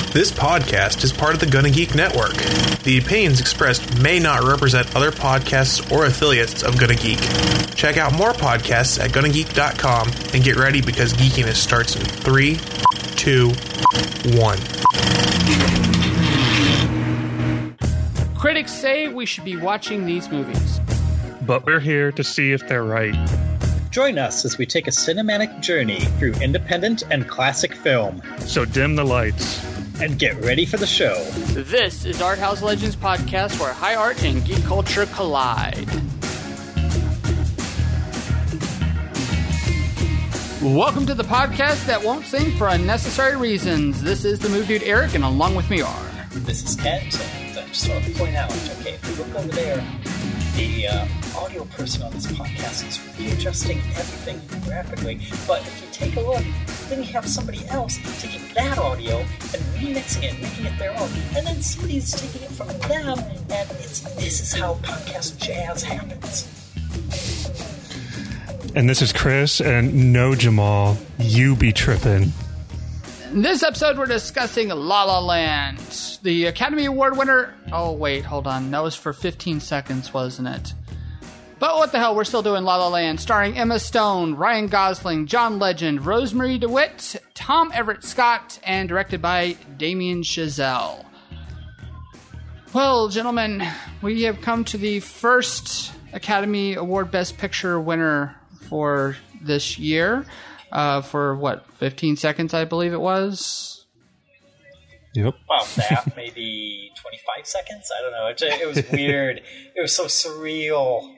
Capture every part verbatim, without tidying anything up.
This podcast is part of the Gonna Geek Network. The opinions expressed may not represent other podcasts or affiliates of Gonna Geek. Check out more podcasts at gonna geek dot com and get ready because geekiness starts in three, two, one. Critics say we should be watching these movies, but we're here to see if they're right. Join us as we take a cinematic journey through independent and classic film. So dim the lights. And get ready for the show. This is Art House Legends Podcast, where high art and geek culture collide. Welcome to the podcast that won't sing for unnecessary reasons. This is the Move Dude Eric, and along with me are... This is Kent, and I just want to point out, okay, if you look over there, the uh, audio person on this podcast is readjusting everything graphically. But if you take a look, then you have somebody else taking that audio and remixing it, making it their own. And then somebody's taking it from them, and it's this is how podcast jazz happens. And this is Chris, and no, Jamal, you be tripping. In this episode, we're discussing La La Land, the Academy Award winner. Oh, wait, hold on. That was for fifteen seconds, wasn't it? But what the hell, we're still doing La La Land, starring Emma Stone, Ryan Gosling, John Legend, Rosemary DeWitt, Tom Everett Scott, and directed by Damien Chazelle. Well, gentlemen, we have come to the first Academy Award Best Picture winner for this year. Uh, for what, fifteen seconds, I believe it was? Yep. Wow, that, maybe twenty-five seconds? I don't know. It, it was weird. It was so surreal.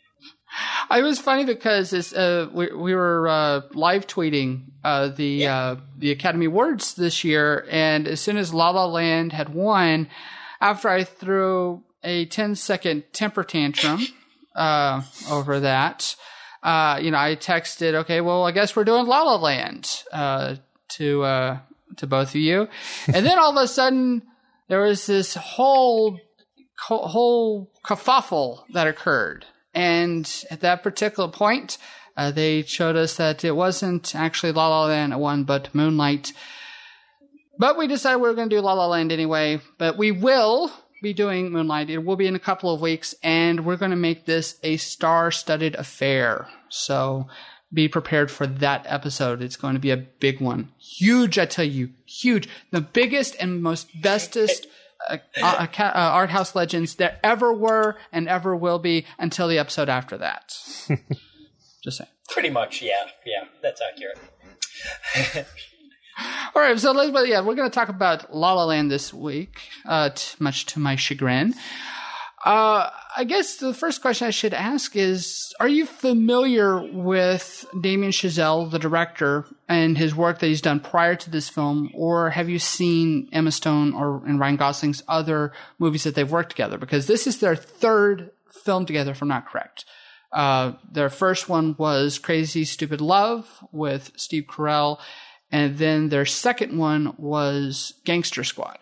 It was funny because it's, uh, we, we were uh, live tweeting uh, the yeah. uh, the Academy Awards this year, and as soon as La La Land had won, after I threw a ten second temper tantrum uh, over that, Uh, you know, I texted, okay, well, I guess we're doing La La Land, uh, to, uh, to both of you. And then all of a sudden there was this whole, whole kerfuffle that occurred. And at that particular point, uh, they showed us that it wasn't actually La La Land that won, but Moonlight. But we decided we were going to do La La Land anyway, but we will be doing Moonlight. It will be in a couple of weeks, and we're going to make this a star-studded affair. So be prepared for that episode. It's going to be a big one. Huge, I tell you. Huge. The biggest and most bestest uh, uh, uh, Art House Legends there ever were and ever will be until the episode after that. Just saying. Pretty much, yeah. Yeah, that's accurate. All right, so let's, yeah, we're going to talk about La La Land this week, uh, t- much to my chagrin. Uh, I guess the first question I should ask is, are you familiar with Damien Chazelle, the director, and his work that he's done prior to this film, or have you seen Emma Stone or and Ryan Gosling's other movies that they've worked together? Because this is their third film together, if I'm not correct. Uh, their first one was Crazy Stupid Love with Steve Carell. And then their second one was Gangster Squad.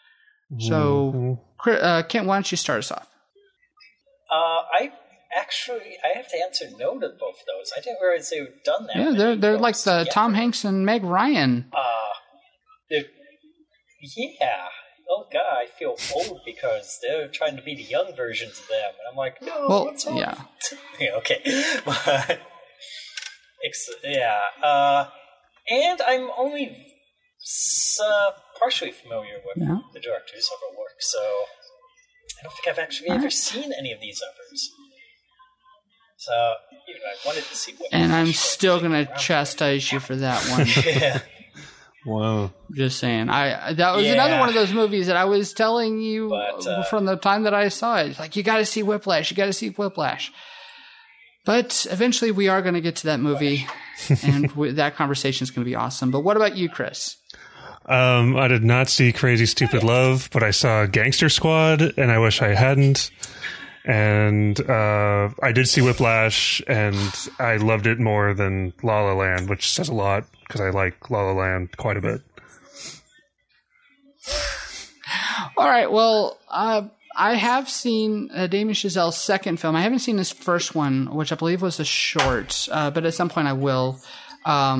So, mm-hmm. uh, Kent, why don't you start us off? Uh, I actually, I have to answer no to both of those. I didn't realize they had done that. Yeah, they're they're like the yeah. Tom Hanks and Meg Ryan. Uh, yeah. Oh God, I feel old because they're trying to be the young versions of them, and I'm like, no, well, what's up? Yeah. yeah. Okay, but yeah. Uh. And I'm only uh, partially familiar with yeah. the director's other work, so I don't think I've actually All ever right. seen any of these others. So, you know, I wanted to see what... And I'm still going to chastise you for that one. yeah. Wow. Just saying. I That was yeah. another one of those movies that I was telling you but, uh, from the time that I saw it. Like, you got to see Whiplash. You got to see Whiplash. But eventually we are going to get to that movie, and we, that conversation is going to be awesome. But what about you, Chris? Um, I did not see Crazy Stupid Love, but I saw Gangster Squad, and I wish I hadn't. And uh, I did see Whiplash, and I loved it more than La La Land, which says a lot, because I like La La Land quite a bit. All right, well... Uh, I have seen uh, Damien Chazelle's second film. I haven't seen his first one, which I believe was a short, uh, but at some point I will. Um,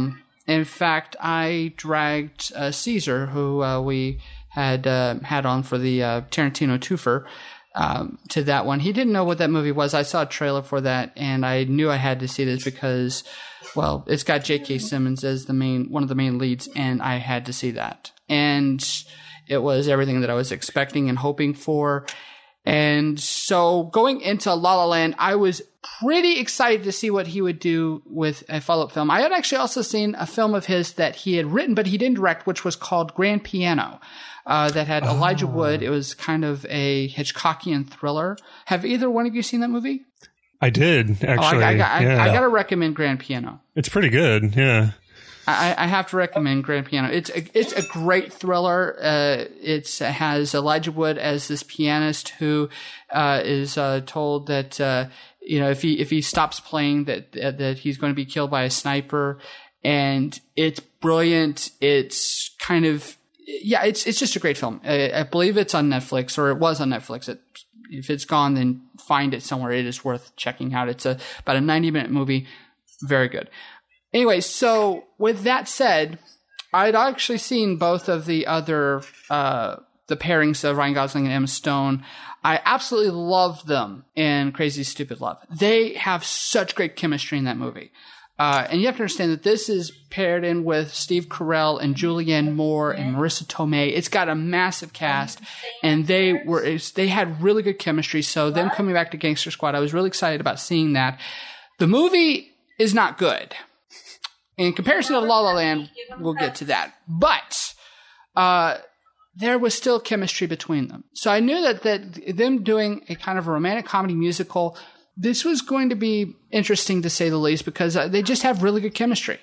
in fact, I dragged uh, Caesar, who uh, we had uh, had on for the uh, Tarantino twofer, um, to that one. He didn't know what that movie was. I saw a trailer for that, and I knew I had to see this because, well, it's got J K. Simmons as the main one of the main leads, and I had to see that. And it was everything that I was expecting and hoping for. And so going into La La Land, I was pretty excited to see what he would do with a follow-up film. I had actually also seen a film of his that he had written, but he didn't direct, which was called Grand Piano, uh, that had Elijah Oh. Wood. It was kind of a Hitchcockian thriller. Have either one of you seen that movie? I did, actually. Oh, I, I, I, yeah. I, I got to recommend Grand Piano. It's pretty good, yeah. I, I have to recommend Grand Piano. It's a, it's a great thriller. Uh, it's, it has Elijah Wood as this pianist who uh, is uh, told that uh, you know if he if he stops playing that that he's going to be killed by a sniper, and it's brilliant. It's kind of yeah, it's it's just a great film. I, I believe it's on Netflix, or it was on Netflix. It, if it's gone, then find it somewhere. It is worth checking out. It's a about a ninety minute movie. Very good. Anyway, so with that said, I'd actually seen both of the other uh, the pairings of Ryan Gosling and Emma Stone. I absolutely love them in Crazy Stupid Love. They have such great chemistry in that movie. Uh, and you have to understand that this is paired in with Steve Carell and Julianne Moore and Marissa Tomei. It's got a massive cast, and they were they had really good chemistry. So them coming back to Gangster Squad, I was really excited about seeing that. The movie is not good. In comparison to La La Land, we'll get to that. But uh, there was still chemistry between them. So I knew that, that them doing a kind of a romantic comedy musical, this was going to be interesting to say the least, because uh, they just have really good chemistry.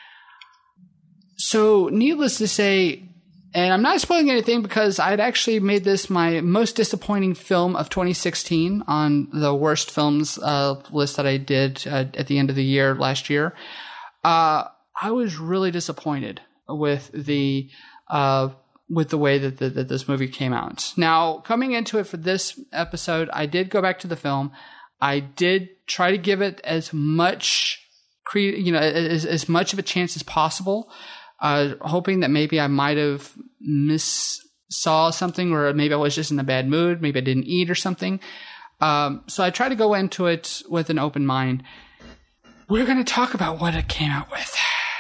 So needless to say, and I'm not spoiling anything because I'd actually made this my most disappointing film of twenty sixteen on the worst films uh, list that I did uh, at the end of the year last year. Uh, I was really disappointed with the uh, with the way that, the, that this movie came out. Now, coming into it for this episode, I did go back to the film. I did try to give it as much, cre- you know, as, as much of a chance as possible, uh, hoping that maybe I might have miss saw something, or maybe I was just in a bad mood, maybe I didn't eat or something. Um, so I tried to go into it with an open mind. We're going to talk about what it came out with.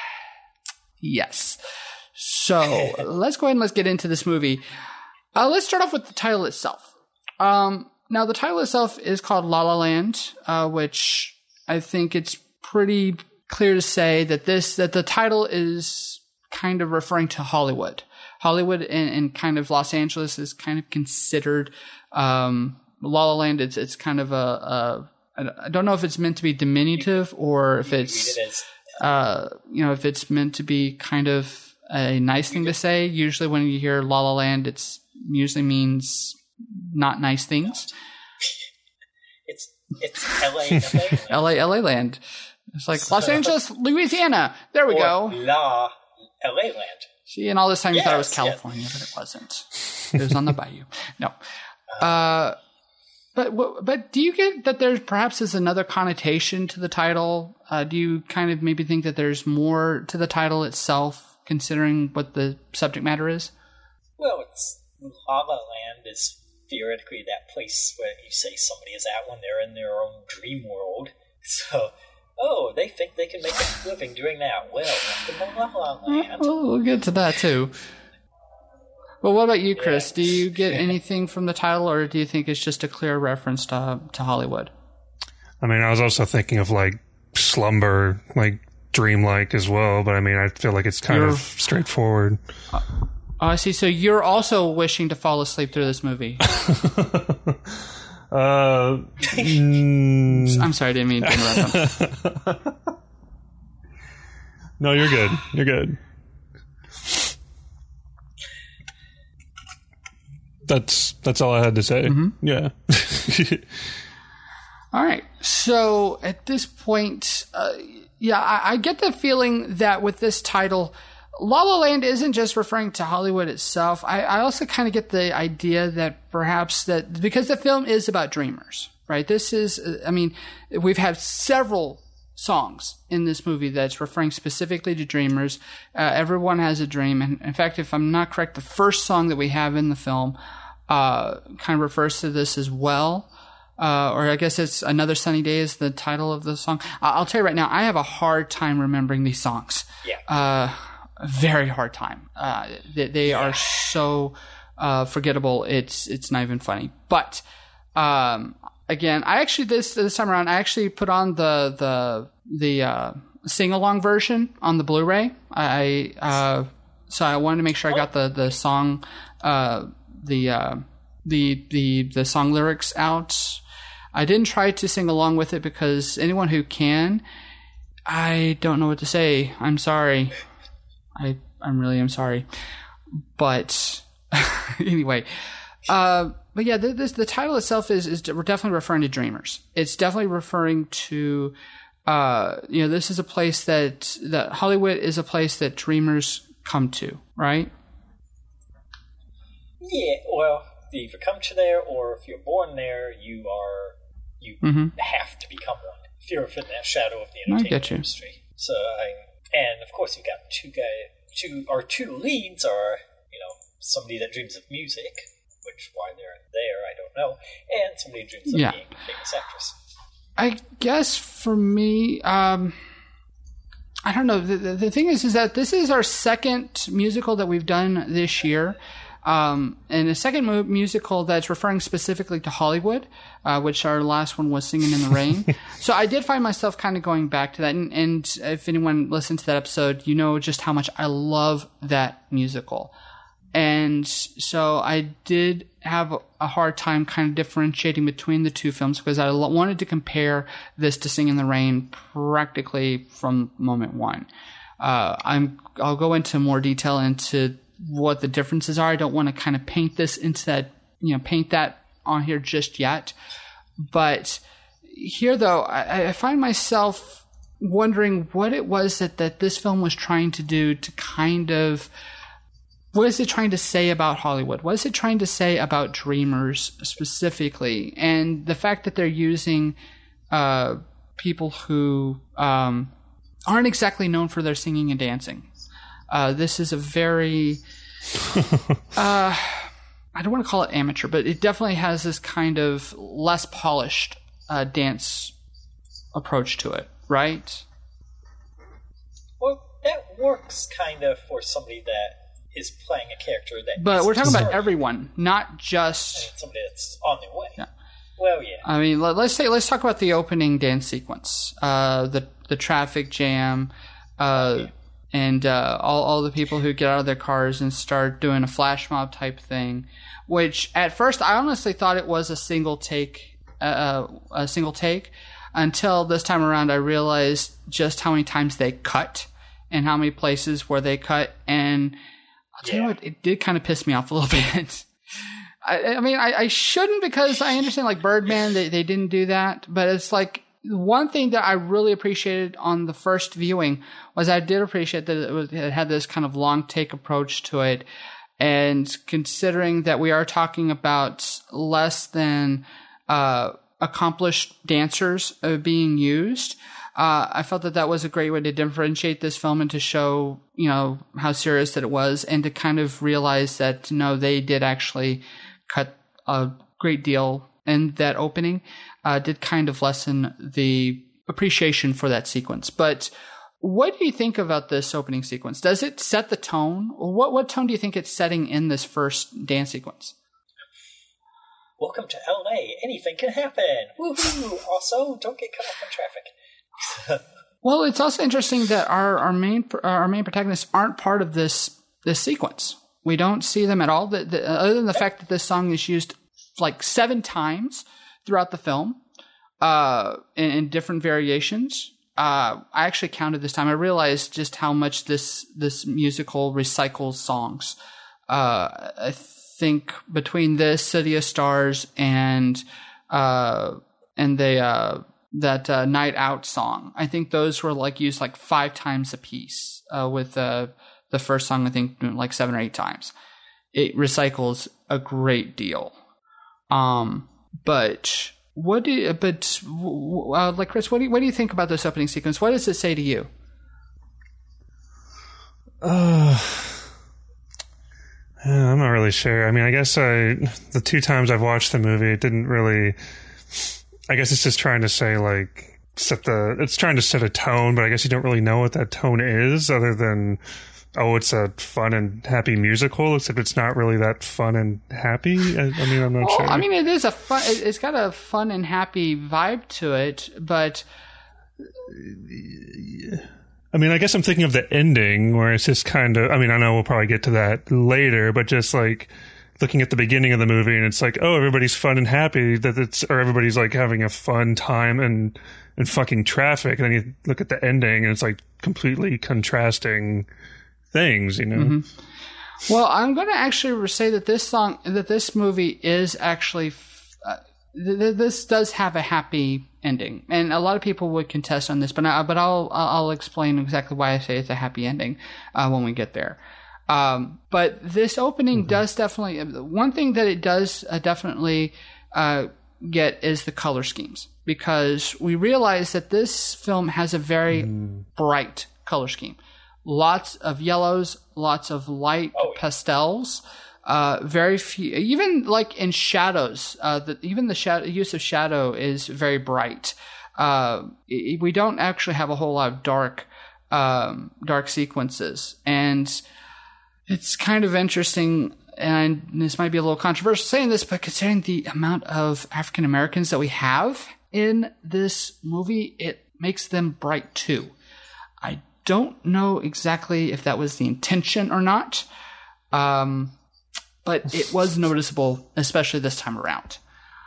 Yes. So let's go ahead and let's get into this movie. Uh, let's start off with the title itself. Um, now, the title itself is called La La Land, uh, which I think it's pretty clear to say that this that the title is kind of referring to Hollywood. Hollywood and, and kind of Los Angeles is kind of considered um, La La Land. It's it's kind of a, a I don't know if it's meant to be diminutive or if it's, uh, you know, if it's meant to be kind of a nice thing to say. Usually when you hear La La Land, it's usually means not nice things. It's it's L A L A L A Land. It's like Los Angeles, Louisiana. There we or go. La L A Land. See, and all this time you Yes, thought it was yes. California, but it wasn't. It was on the bayou. No. Uh, But but do you get that there perhaps is another connotation to the title? Uh, do you kind of maybe think that there's more to the title itself, considering what the subject matter is? Well, it's La La Land is theoretically that place where you say somebody is at when they're in their own dream world. So, oh, they think they can make a living doing that. Well, welcome to La La Land. Well, we'll get to that too. Well, what about you, Chris? Yeah. Do you get anything from the title, or do you think it's just a clear reference to to Hollywood? I mean, I was also thinking of like slumber, like dreamlike as well, but I mean, I feel like it's kind You're- of straightforward. Oh, I see. So you're also wishing to fall asleep through this movie. Uh, mm, I'm sorry, I didn't mean to interrupt him. no, you're good. You're good. That's that's all I had to say. Yeah. All right. So at this point, uh, yeah, I, I get the feeling that with this title, La La Land isn't just referring to Hollywood itself. I, I also kind of get the idea that perhaps that because the film is about dreamers, right? This is, uh, I mean, we've had several songs in this movie that's referring specifically to dreamers. Uh, everyone has a dream. And in fact, if I'm not correct, the first song that we have in the film uh, kind of refers to this as well. Uh, or I guess it's Another Sunny Day is the title of the song. Uh, I'll tell you right now, I have a hard time remembering these songs. Yeah. Uh, a very hard time. Uh, they, they yeah. are so uh, forgettable. It's it's not even funny. But um, again, I actually this this time around, I actually put on the the the uh, sing along version on the Blu-ray. I uh, so I wanted to make sure I got the the song uh, the uh, the the the song lyrics out. I didn't try to sing along with it because anyone who can, I don't know what to say. I'm sorry. I I'm really am sorry. But anyway, uh, but yeah, the, this, the title itself is is we're definitely referring to dreamers. It's definitely referring to uh, you know, this is a place that that Hollywood is a place that dreamers come to, right? Yeah. Well, you either come to there, or if you're born there, you are. You mm-hmm. have to become one if you're in that shadow of the entertainment industry. So, I, and of course, you've got two guys, two our two leads are, you know, somebody that dreams of music, which why they're there, I don't know, and somebody who dreams of yeah. being a famous actress. I guess for me, um, I don't know. The, the, the thing is, is that this is our second musical that we've done this year. Um, and a second mu- musical that's referring specifically to Hollywood, uh, which our last one was Singing in the Rain. So I did find myself kind of going back to that. And, and if anyone listened to that episode, you know just how much I love that musical. And so I did have a hard time kind of differentiating between the two films because I wanted to compare this to Singing in the Rain practically from moment one. Uh, I'm, I'll go into more detail into what the differences are. I don't want to kind of paint this into that, you know, paint that on here just yet. But here, though, I, I find myself wondering what it was that, that this film was trying to do to kind of, what is it trying to say about Hollywood? What is it trying to say about dreamers specifically? And the fact that they're using uh, people who um, aren't exactly known for their singing and dancing. Uh, this is a very, uh, I don't want to call it amateur, but it definitely has this kind of less polished uh, dance approach to it, right? Well, that works kind of for somebody that is playing a character that. But we're talking about everyone, not just and somebody that's on their way. Yeah. Well, yeah. I mean, let, let's say let's talk about the opening dance sequence, uh, the the traffic jam. Uh, okay. And uh, all, all the people who get out of their cars and start doing a flash mob type thing, which at first I honestly thought it was a single take, uh, a single take, until this time around I realized just how many times they cut and how many places where they cut. And I'll tell yeah. you what, it did kind of piss me off a little bit. I, I mean, I, I shouldn't because I understand like Birdman, they, they didn't do that, but it's like, one thing that I really appreciated on the first viewing was I did appreciate that it, was, it had this kind of long take approach to it. And considering that we are talking about less than uh, accomplished dancers uh, being used, uh, I felt that that was a great way to differentiate this film and to show, you know, how serious that it was and to kind of realize that, no, they did actually cut a great deal in that opening. Uh, did kind of lessen the appreciation for that sequence. But what do you think about this opening sequence? Does it set the tone? What what tone do you think it's setting in this first dance sequence? Welcome to L A. Anything can happen. Woohoo! Also, don't get cut off in traffic. Well, it's also interesting that our, our main our main protagonists aren't part of this this sequence. We don't see them at all. The, the, other than the fact that this song is used like seven times throughout the film, uh, in, in different variations. Uh, I actually counted this time. I realized just how much this this musical recycles songs. Uh, I think between this, City of Stars, and uh, and the uh, that uh, Night Out song, I think those were like used like five times a piece. Uh, with uh, the first song, I think like seven or eight times. It recycles a great deal. Um. But what do you, but uh, like Chris, what do you, what do you think about this opening sequence? What does it say to you? Uh, I'm not really sure. I mean, I guess I the two times I've watched the movie, it didn't really. I guess it's just trying to say like set the. It's trying to set a tone, but I guess you don't really know what that tone is, other than oh, it's a fun and happy musical. Except it's not really that fun and happy. I, I mean, I'm not well, sure. I mean, it is a fun. It's got a fun and happy vibe to it, but. I mean, I guess I'm thinking of the ending where it's just kind of, I mean, I know we'll probably get to that later, but just like looking at the beginning of the movie and it's like, oh, everybody's fun and happy that it's, or everybody's like having a fun time and, and fucking traffic. And then you look at the ending and it's like completely contrasting things, you know? Mm-hmm. Well, I'm going to actually say that this song, that this movie is actually, uh, th- this does have a happy ending, and a lot of people would contest on this, but I, but I'll I'll explain exactly why I say it's a happy ending uh, when we get there. Um, but this opening mm-hmm. does definitely one thing that it does uh, definitely uh, get is the color schemes, because we realize that this film has a very mm. bright color scheme, lots of yellows, lots of light oh, yeah. pastels. Uh, very few, even like in shadows, uh, the, even the shadow, use of shadow is very bright. Uh, it, we don't actually have a whole lot of dark, um, dark sequences. And it's kind of interesting, and this might be a little controversial saying this, but considering the amount of African Americans that we have in this movie, it makes them bright too. I don't know exactly if that was the intention or not. Um, But it was noticeable, especially this time around.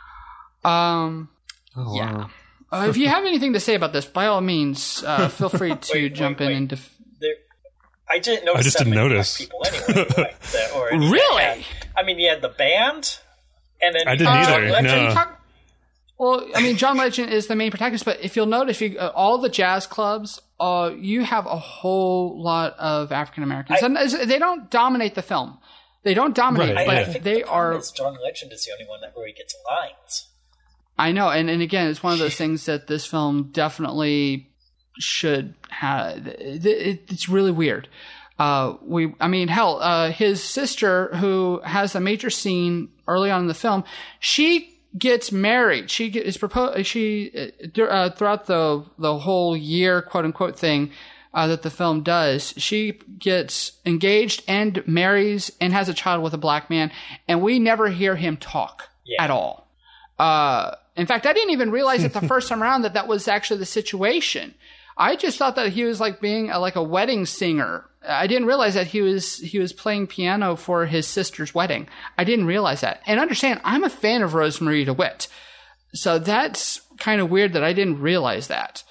Um, oh, yeah. Wow. uh, if you have anything to say about this, by all means, uh, feel free to wait, jump wait, in wait. and. Def- there, I didn't notice. I just that didn't many notice. People anyway. Like that, or really? Had, I mean, you had the band, and then I didn't uh, either. No. Talk, well, I mean, John Legend is the main protagonist, but if you'll note, if you uh, all the jazz clubs, uh, you have a whole lot of African Americans, and they don't dominate the film. They don't dominate, right, but I, I think they the are. Is John Legend is the only one that really gets lines. I know, and, and again, it's one of those things that this film definitely should have. It, it, it's really weird. Uh, we, I mean, hell, uh, his sister, who has a major scene early on in the film, she gets married. She get, is proposed. She uh, throughout the the whole year, quote unquote, thing. Uh, that the film does, she gets engaged and marries and has a child with a black man, and we never hear him talk yeah. at all. Uh, in fact, I didn't even realize it the first time around that that was actually the situation. I just thought that he was like being a, like a wedding singer. I didn't realize that he was he was playing piano for his sister's wedding. I didn't realize that. And understand, I'm a fan of Rosemarie DeWitt, so that's kind of weird that I didn't realize that.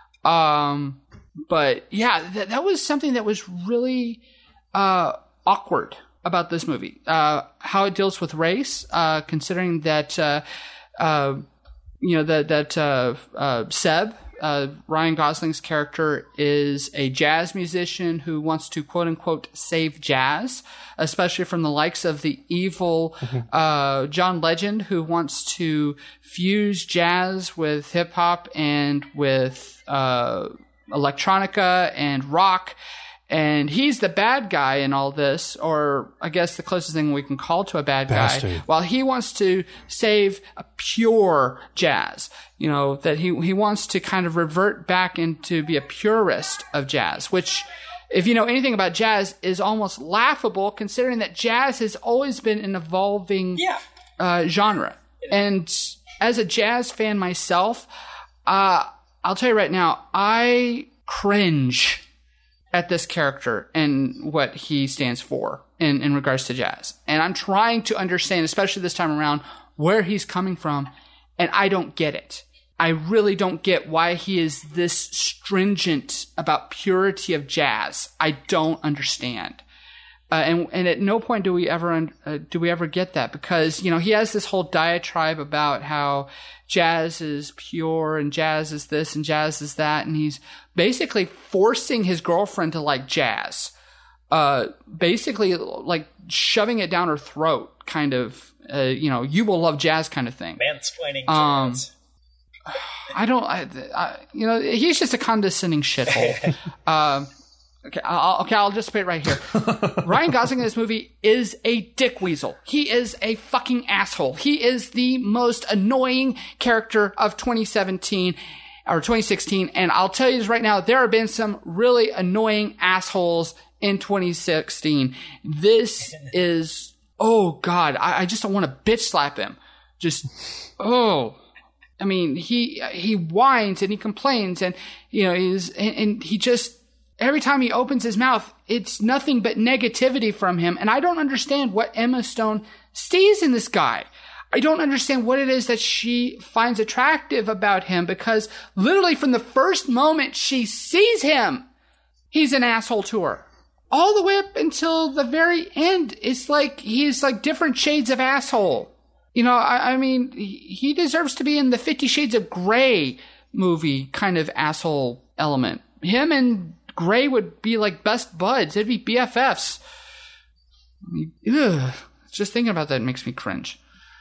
Um. But yeah, th- that was something that was really uh, awkward about this movie. Uh, how it deals with race, uh, considering that uh, uh, you know that that uh, uh, Seb, uh, Ryan Gosling's character, is a jazz musician who wants to quote unquote save jazz, especially from the likes of the evil uh, John Legend, who wants to fuse jazz with hip hop and with uh, electronica and rock, and he's the bad guy in all this, or I guess the closest thing we can call to a bad Bastard. guy, while he wants to save a pure jazz. You know, that he he wants to kind of revert back into be a purist of jazz, which, if you know anything about jazz, is almost laughable, considering that jazz has always been an evolving yeah. uh, genre. And as a jazz fan myself, uh, I'll tell you right now, I cringe at this character and what he stands for in, in regards to jazz. And I'm trying to understand, especially this time around, where he's coming from, and I don't get it. I really don't get why he is this stringent about purity of jazz. I don't understand. Uh, and and at no point do we ever uh, do we ever get that, because you know he has this whole diatribe about how jazz is pure and jazz is this and jazz is that, and he's basically forcing his girlfriend to like jazz, uh, basically like shoving it down her throat, kind of, uh, you know, you will love jazz kind of thing. Mansplaining um, jazz. I don't, I, I, you know, he's just a condescending shithole. um, okay, I'll, okay, I'll just put it right here. Ryan Gosling in this movie is a dick weasel. He is a fucking asshole. He is the most annoying character of twenty seventeen or twenty sixteen. And I'll tell you this right now, there have been some really annoying assholes in twenty sixteen. This is, oh God, I, I just don't want to bitch slap him. Just, oh. I mean, he he whines and he complains and, you know, he's, and, and he just, every time he opens his mouth, it's nothing but negativity from him. And I don't understand what Emma Stone sees in this guy. I don't understand what it is that she finds attractive about him, because literally from the first moment she sees him, he's an asshole to her. All the way up until the very end, it's like he's like different shades of asshole. You know, I, I mean, he deserves to be in the Fifty Shades of Grey movie kind of asshole element. Him and Grey would be like best buds. They'd be B F Fs. I mean, ugh. Just thinking about that makes me cringe.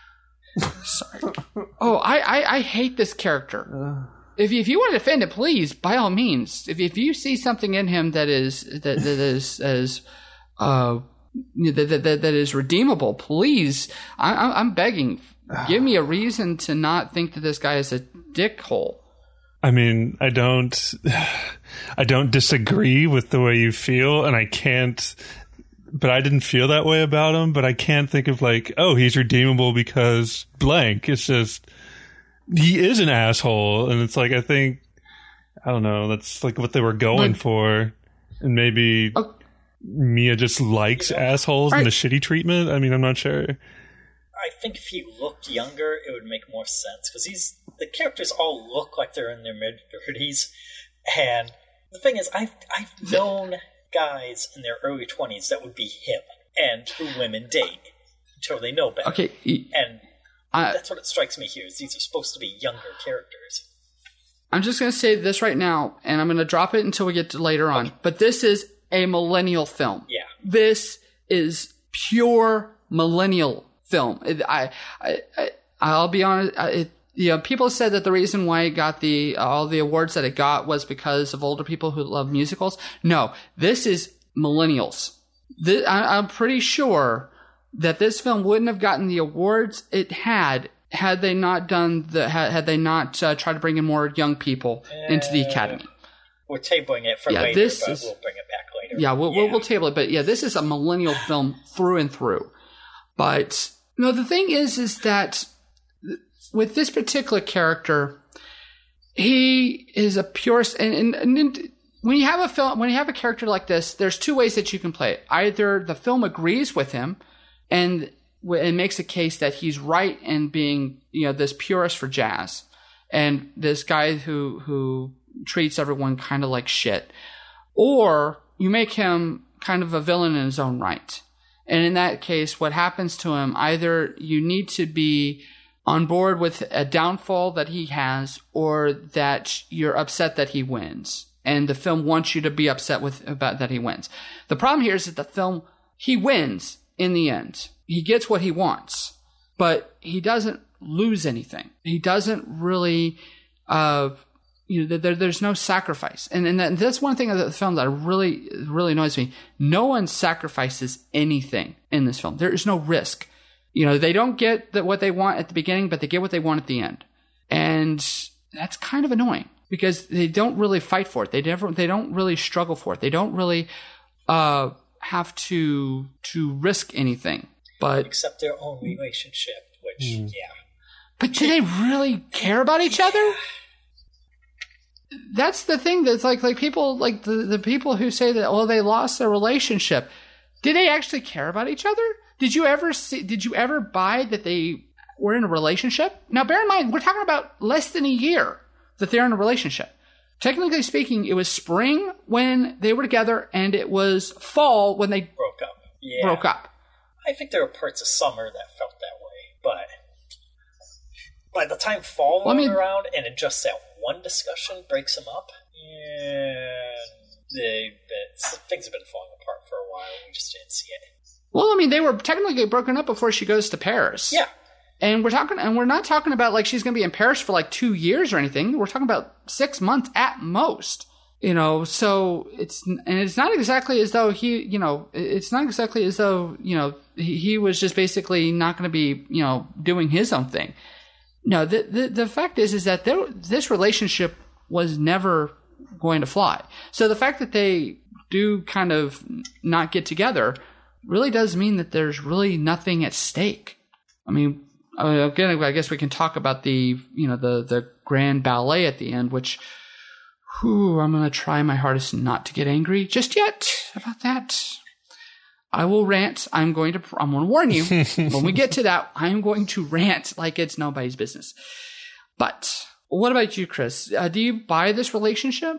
Sorry. Oh, I, I, I hate this character. If you, if you want to defend it, please, by all means. If if you see something in him that is that that is as uh. That, that, that, that is redeemable, please. I, I'm begging. Give me a reason to not think that this guy is a dickhole. I mean, I don't, I don't disagree with the way you feel, and I can't. But I didn't feel that way about him. But I can't think of like, oh, he's redeemable because blank. It's just he is an asshole, and it's like I think I don't know. That's like what they were going but, for, and maybe. Okay. Mia just likes assholes right. and the shitty treatment. I mean, I'm not sure. I think if he looked younger, it would make more sense, because he's the characters all look like they're in their mid thirties, and the thing is, I've I've known guys in their early twenties that would be hip and who women date until they know better. Okay, and I, that's what it strikes me here. Is these are supposed to be younger characters. I'm just going to say this right now, and I'm going to drop it until we get to later on. Okay. But this is a millennial film. Yeah. This is pure millennial film. It, I, I, I, I'll be honest. It, you know, people said that the reason why it got the uh, all the awards that it got was because of older people who love musicals. No, this is millennials. This, I, I'm pretty sure that this film wouldn't have gotten the awards it had had they not done the had, had they not uh, tried to bring in more young people uh, into the Academy. We're tabling it for yeah, later, this but is, we'll bring it back later. Yeah, we'll, yeah. We'll, we'll table it. But yeah, this is a millennial film through and through. But you know, the thing is, is that with this particular character, he is a pure. And, and, and when you have a film, when you have a character like this, there's two ways that you can play it. Either the film agrees with him, and it makes a case that he's right in being, you know, this purist for jazz, and this guy who who. treats everyone kind of like shit, or you make him kind of a villain in his own right. And in that case, what happens to him, either you need to be on board with a downfall that he has, or that you're upset that he wins. And the film wants you to be upset with about that he wins. The problem here is that the film, he wins in the end. He gets what he wants, but he doesn't lose anything. He doesn't really, uh, You know, there, there's no sacrifice. And, and that, that's one thing of the film that really, really annoys me. No one sacrifices anything in this film. There is no risk. You know, they don't get the, what they want at the beginning, but they get what they want at the end. And that's kind of annoying, because they don't really fight for it. They never, they don't really struggle for it. They don't really uh, have to to risk anything. But except their own relationship, which, mm. yeah. But do they really care about each other? That's the thing. That's like like people like the, the people who say that, well, they lost their relationship. Did they actually care about each other? Did you ever see? Did you ever buy that they were in a relationship? Now, bear in mind, we're talking about less than a year that they're in a relationship. Technically speaking, it was spring when they were together, and it was fall when they broke up. Yeah. Broke up. I think there were parts of summer that felt that way, but by the time fall rolled well, I mean, around, and it just that one discussion breaks them up, and they, things have been falling apart for a while. We just didn't see it. Well, I mean, they were technically broken up before she goes to Paris. Yeah. And we're talking, and we're not talking about like she's going to be in Paris for like two years or anything. We're talking about six months at most, you know. So it's and it's not exactly as though he, you know, it's not exactly as though you know he, he was just basically not going to be, you know, doing his own thing. No, the the, the fact is is that there, this relationship was never going to fly. So the fact that they do kind of not get together really does mean that there's really nothing at stake. I mean. I mean, again, I guess we can talk about the, you know, the, the grand ballet at the end, which, whew, I'm going to try my hardest not to get angry just yet about that. I will rant. I'm going to, I'm going to warn you. When we get to that, I'm going to rant like it's nobody's business. But what about you, Chris? Uh, do you buy this relationship?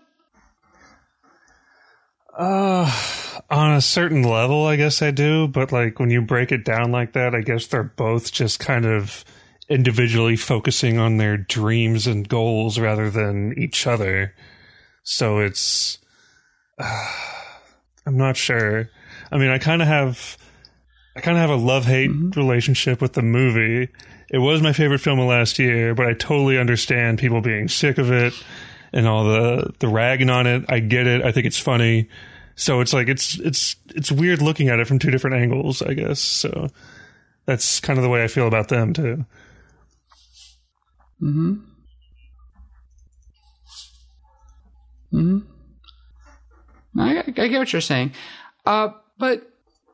Uh, on a certain level, I guess I do. But like when you break it down like that, I guess they're both just kind of individually focusing on their dreams and goals rather than each other. So it's, uh, I'm not sure. I mean, I kind of have, I kind of have a love-hate mm-hmm. relationship with the movie. It was my favorite film of last year, but I totally understand people being sick of it. And all the, the ragging on it. I get it. I think it's funny. So it's like, it's, it's, it's weird looking at it from two different angles, I guess. So that's kind of the way I feel about them too. Mm-hmm. Mm-hmm. I, I get what you're saying. Uh, but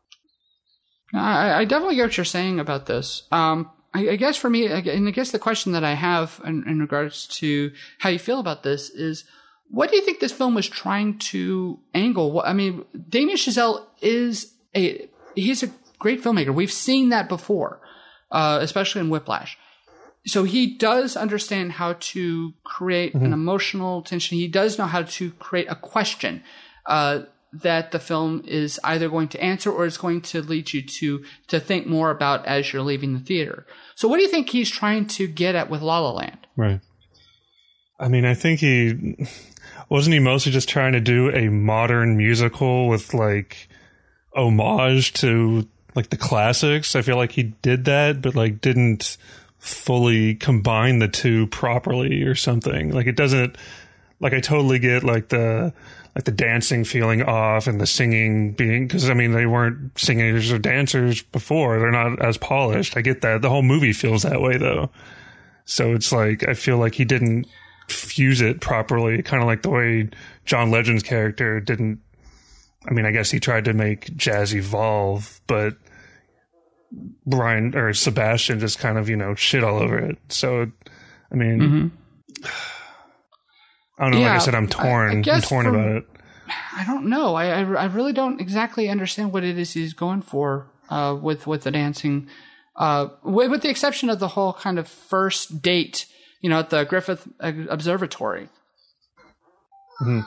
I, I definitely get what you're saying about this. Um, I, I guess for me, and I guess the question that I have in, in regards to how you feel about this is, what do you think this film was trying to angle? What, I mean, Damien Chazelle is a, he's a great filmmaker. We've seen that before, uh, especially in Whiplash. So he does understand how to create mm-hmm. an emotional tension. He does know how to create a question, uh, that the film is either going to answer or is going to lead you to to think more about as you're leaving the theater. So what do you think he's trying to get at with La La Land? Right. I mean, I think he... Wasn't he mostly just trying to do a modern musical with, like, homage to, like, the classics? I feel like he did that, but, like, didn't fully combine the two properly or something. Like, it doesn't... Like, I totally get, like, the... like the dancing feeling off and the singing being, because I mean they weren't singers or dancers before, they're not as polished. I get that. The whole movie feels that way though, so it's like I feel like he didn't fuse it properly, kind of like the way John Legend's character didn't. I mean, I guess he tried to make jazz evolve, but Brian or Sebastian just kind of, you know, shit all over it. So I mean, mm-hmm. I don't know. Yeah, like I said, I'm torn. I, I I'm torn from, about it. I don't know. I, I I really don't exactly understand what it is he's going for uh, with with the dancing, uh, with, with the exception of the whole kind of first date, you know, at the Griffith Observatory. Mm-hmm.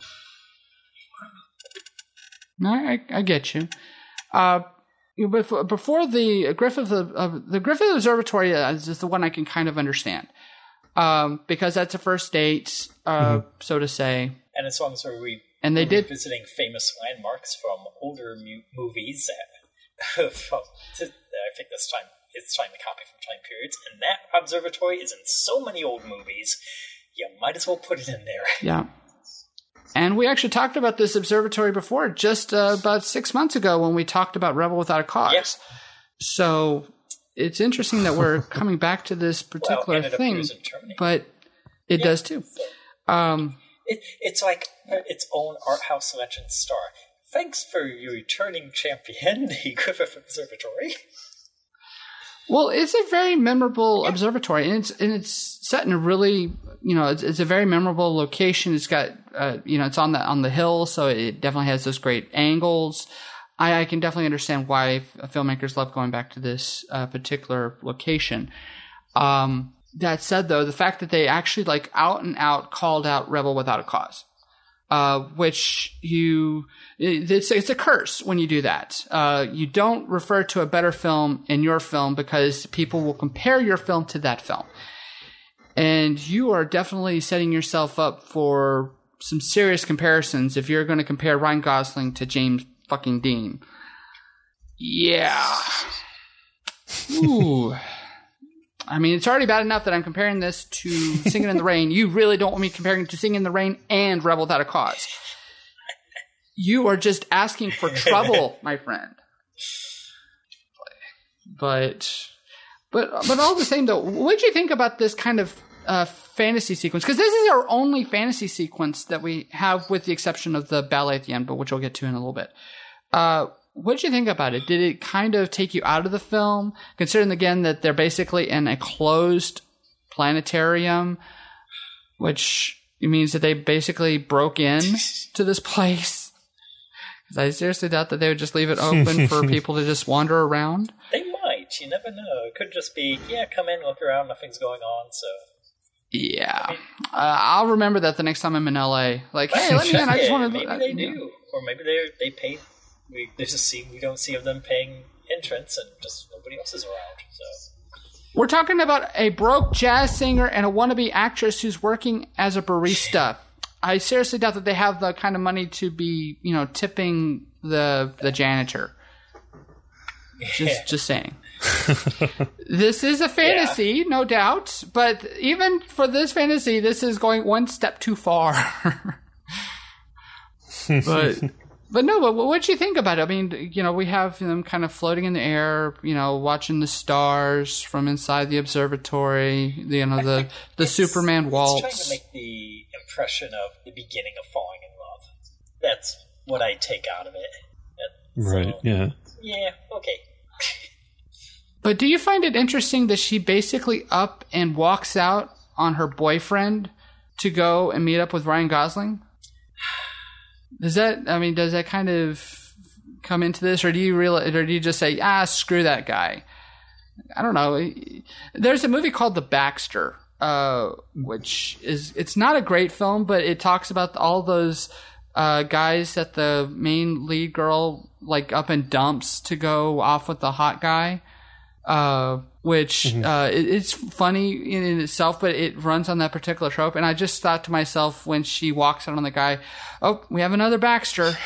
I, I I get you. Uh, before, before the Griffith uh, the Griffith Observatory is just the one I can kind of understand. Um, because that's a first date, uh, mm-hmm. so to say. And as long as we're re- and they did visiting famous landmarks from older mu- movies, uh, from, to, I think this time it's trying to copy from time periods, and that observatory is in so many old movies, you might as well put it in there. Yeah. And we actually talked about this observatory before, just uh, about six months ago when we talked about Rebel Without a Cause. Yes. So... It's interesting that we're coming back to this particular well, thing, but it yeah. does too. Um, it, it's like its own art house legend star. Thanks for your returning champion, the Griffith Observatory. Well, it's a very memorable yeah. observatory, and it's and it's set in a really, you know, it's, it's a very memorable location. It's got, uh, you know, it's on the on the hill, so it definitely has those great angles. I, I can definitely understand why f- filmmakers love going back to this uh, particular location. Um, that said, though, the fact that they actually like out and out called out Rebel Without a Cause, uh, which you it's it's a curse when you do that. Uh, you don't refer to a better film in your film because people will compare your film to that film, and you are definitely setting yourself up for some serious comparisons if you're going to compare Ryan Gosling to James fucking Dean. Yeah. Ooh. I mean, it's already bad enough that I'm comparing this to Singing in the Rain. You really don't want me comparing it to Singing in the Rain and Rebel Without a Cause. You are just asking for trouble, my friend. But, but, but all the same, though, what did you think about this kind of uh, fantasy sequence? Because this is our only fantasy sequence that we have, with the exception of the ballet at the end, but which we'll get to in a little bit. Uh, what did you think about it? Did it kind of take you out of the film, considering again that they're basically in a closed planetarium, which means that they basically broke in to this place? Because I seriously doubt that they would just leave it open for people to just wander around. They might. You never know. It could just be, yeah, come in, look around, nothing's going on, so... Yeah. I mean, uh, I'll remember that the next time I'm in L A. Like, hey, let me in. I just want to... Maybe they do. Or maybe they they pay... We, there's a scene we don't see of them paying entrance, and just nobody else is around, so... We're talking about a broke jazz singer and a wannabe actress who's working as a barista. I seriously doubt that they have the kind of money to be, you know, tipping the the janitor. Just, Yeah. just saying. This is a fantasy, yeah. no doubt, but even for this fantasy, this is going one step too far. but, but no, but what do you think about it? I mean, you know, we have them kind of floating in the air, you know, watching the stars from inside the observatory, you know, the, the Superman waltz. It's trying to make the impression of the beginning of falling in love. That's what I take out of it. And right, so, yeah. Yeah, okay. But do you find it interesting that she basically up and walks out on her boyfriend to go and meet up with Ryan Gosling? Does that, I mean, does that kind of come into this, or do you realize, or do you just say, ah, screw that guy? I don't know. There's a movie called The Baxter, uh, which is, it's not a great film, but it talks about all those uh, guys that the main lead girl like up and dumps to go off with the hot guy. Uh, which mm-hmm. uh, it, it's funny in, in itself, but it runs on that particular trope. And I just thought to myself when she walks out on the guy, oh, we have another Baxter.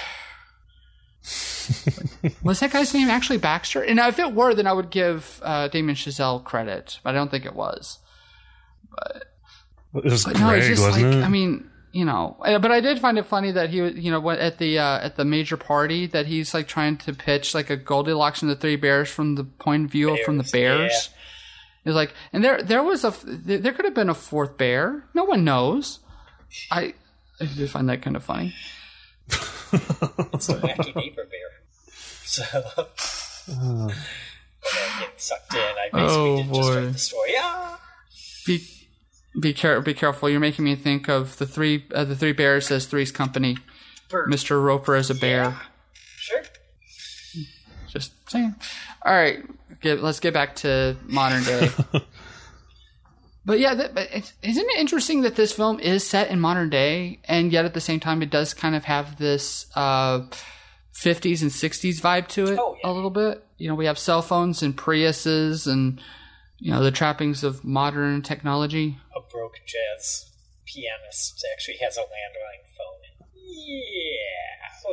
Was that guy's name actually Baxter? And if it were, then I would give uh, Damien Chazelle credit, but I don't think it was. But, it was but Greg, no, it's just wasn't like, it? I mean, you know, but I did find it funny that he was, you know, at the uh, at the major party that he's like trying to pitch like a Goldilocks and the Three Bears from the point of view Bears, from the bears. yeah. It was like, and there there was a there could have been a fourth bear. No one knows. I I did find that kind of funny. It's a wacky neighbor bear. So, uh, getting sucked in. I basically Oh, did just boy. write the story. Ah! Be be care be careful. You're making me think of the three uh, the Three Bears as Three's Company. Bird. Mister Roper as a bear. Yeah. Sure. Just saying. All right, get, let's get back to modern day. But yeah, that, but it's, isn't it interesting that this film is set in modern day, and yet at the same time it does kind of have this uh, fifties and sixties vibe to it Oh, yeah. a little bit? You know, we have cell phones and Priuses and, you know, the trappings of modern technology. A broke jazz pianist actually has a landline phone. Yeah.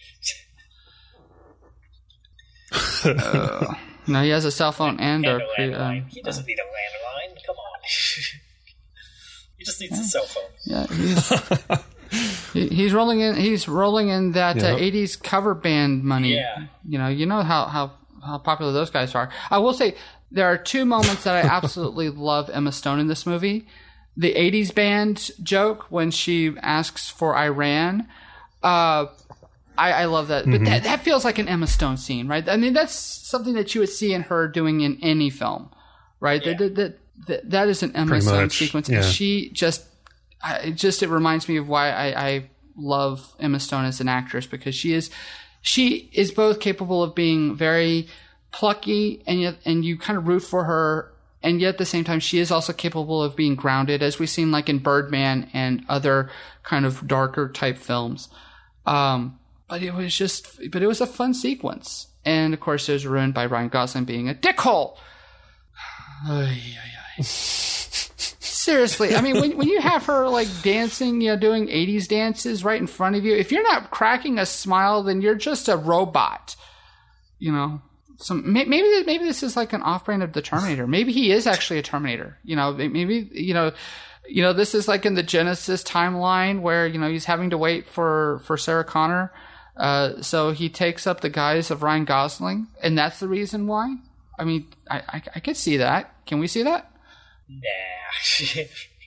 Okay. uh, no, he has a cell phone and, And a a pre- landline. um, He doesn't need a landline. Come on. He just needs a cell phone. Yeah, he's, he, he's rolling in. He's rolling in that uh, Yep. eighties cover band money. Yeah. You know, you know how, how how popular those guys are. I will say there are two moments that I absolutely love Emma Stone in this movie. The eighties band joke when she asks for Iran. Uh, I, I love that. But that, that feels like an Emma Stone scene, right? I mean, that's something that you would see in her doing in any film, right? Yeah. That, that, that, that is an Emma Pretty Stone much, sequence. yeah. And she just, I, it just, it reminds me of why I, I love Emma Stone as an actress, because she is, she is both capable of being very plucky and yet, and you kind of root for her. And yet at the same time, she is also capable of being grounded, as we've seen like in Birdman and other kind of darker type films. Um, but it was just, but it was a fun sequence. And of course, it was ruined by Ryan Gosling being a dickhole. Ay, ay, ay. Seriously, I mean, when when you have her like dancing, you know, doing eighties dances right in front of you, if you're not cracking a smile, then you're just a robot. You know, some maybe maybe this is like an off-brand of the Terminator. Maybe he is actually a Terminator. You know, maybe you know, you know, this is like in the Genesis timeline where you know he's having to wait for for Sarah Connor, uh, so he takes up the guise of Ryan Gosling, and that's the reason why. I mean, I I, I could see that. Can we see that? Nah.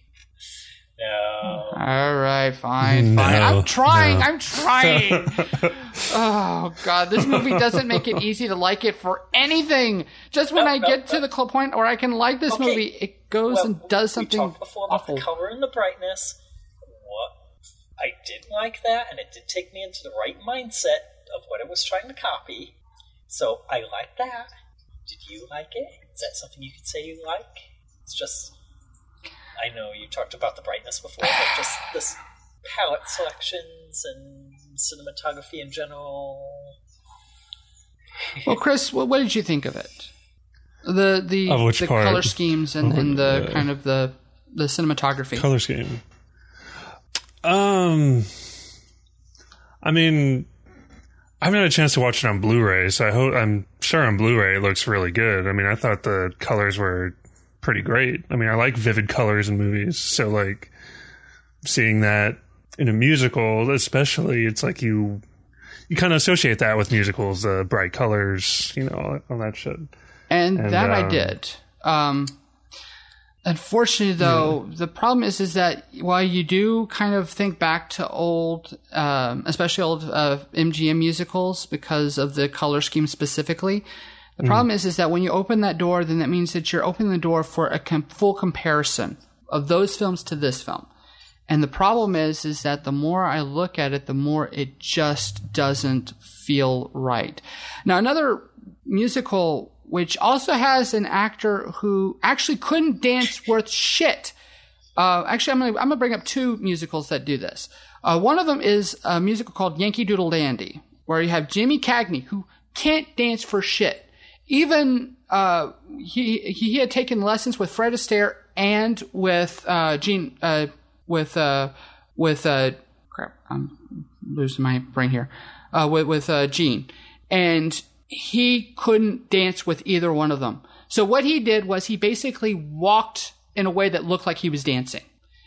No. All right, fine, No, fine. I'm trying. no. I'm trying. Oh God, this movie doesn't make it easy to like it for anything. Just when No, I no, get to no. the cl- point where I can like this Okay. movie, it goes Well, and does something We talked before about awful. the color and the brightness. What I did like that, and it did take me into the right mindset of what it was trying to copy. So I like that. Did you like it? Is that something you could say you like? It's just, I know you talked about the brightness before, but just this palette selections and cinematography in general. Well, Chris, what, what did you think of it? The the, Of which the part? color schemes and, and the Yeah. kind of the the cinematography. Color scheme. Um, I mean, I haven't had a chance to watch it on Blu-ray, so I hope I'm sure on Blu-ray it looks really good. I mean, I thought the colors were pretty great. I mean, I like vivid colors in movies, so like seeing that in a musical, especially, it's like you you kind of associate that with musicals, uh, bright colors, you know, all that shit. And, And, that I um, did. Um, unfortunately, though, yeah. the problem is is that while you do kind of think back to old, um, especially old uh, M G M musicals because of the color scheme specifically, the mm. problem is is that when you open that door, then that means that you're opening the door for a com- full comparison of those films to this film. And the problem is is that the more I look at it, the more it just doesn't feel right. Now, another musical which also has an actor who actually couldn't dance worth shit. Uh, actually, I'm gonna I'm gonna bring up two musicals that do this. Uh, one of them is a musical called Yankee Doodle Dandy, where you have Jimmy Cagney, who can't dance for shit. Even uh, he he had taken lessons with Fred Astaire and with uh, Gene uh, with uh, with uh, crap. I'm losing my brain here. Uh, with with uh, Gene, and he couldn't dance with either one of them. So what he did was he basically walked in a way that looked like he was dancing.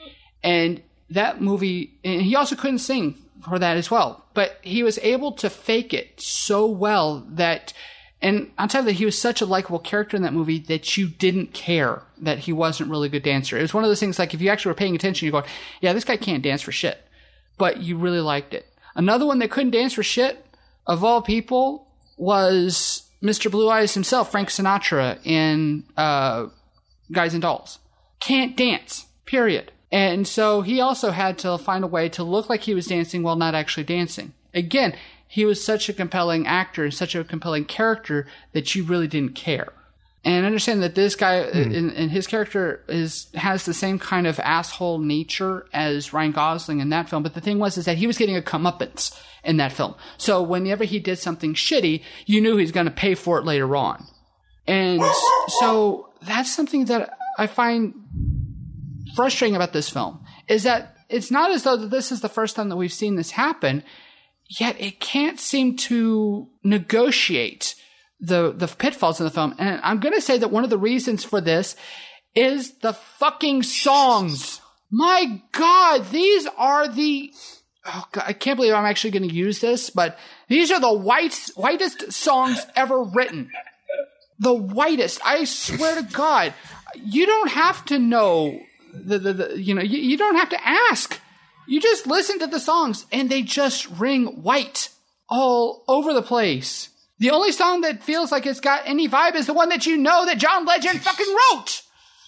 And that movie, and he also couldn't sing for that as well. But he was able to fake it so well that, and on top of that, he was such a likable character in that movie that you didn't care that he wasn't a really good dancer. It was one of those things like if you actually were paying attention, you're going, yeah, this guy can't dance for shit. But you really liked it. Another one that couldn't dance for shit, of all people, was Mister Blue Eyes himself, Frank Sinatra, in uh, Guys and Dolls. Can't dance, period. And so he also had to find a way to look like he was dancing while not actually dancing. Again, he was such a compelling actor and such a compelling character that you really didn't care. And understand that this guy, mm. in, in his character, is has the same kind of asshole nature as Ryan Gosling in that film. But the thing was, is that he was getting a comeuppance in that film. So whenever he did something shitty, you knew he was going to pay for it later on. And so that's something that I find frustrating about this film, is that it's not as though that this is the first time that we've seen this happen, yet it can't seem to negotiate the the pitfalls in the film. And I'm going to say that one of the reasons for this is the fucking songs. My God, these are the... Oh God, I can't believe I'm actually going to use this, but these are the white, whitest songs ever written. The whitest. I swear to God. You don't have to know, the, the, the you know, you, you don't have to ask. You just listen to the songs, and they just ring white all over the place. The only song that feels like it's got any vibe is the one that you know that John Legend fucking wrote.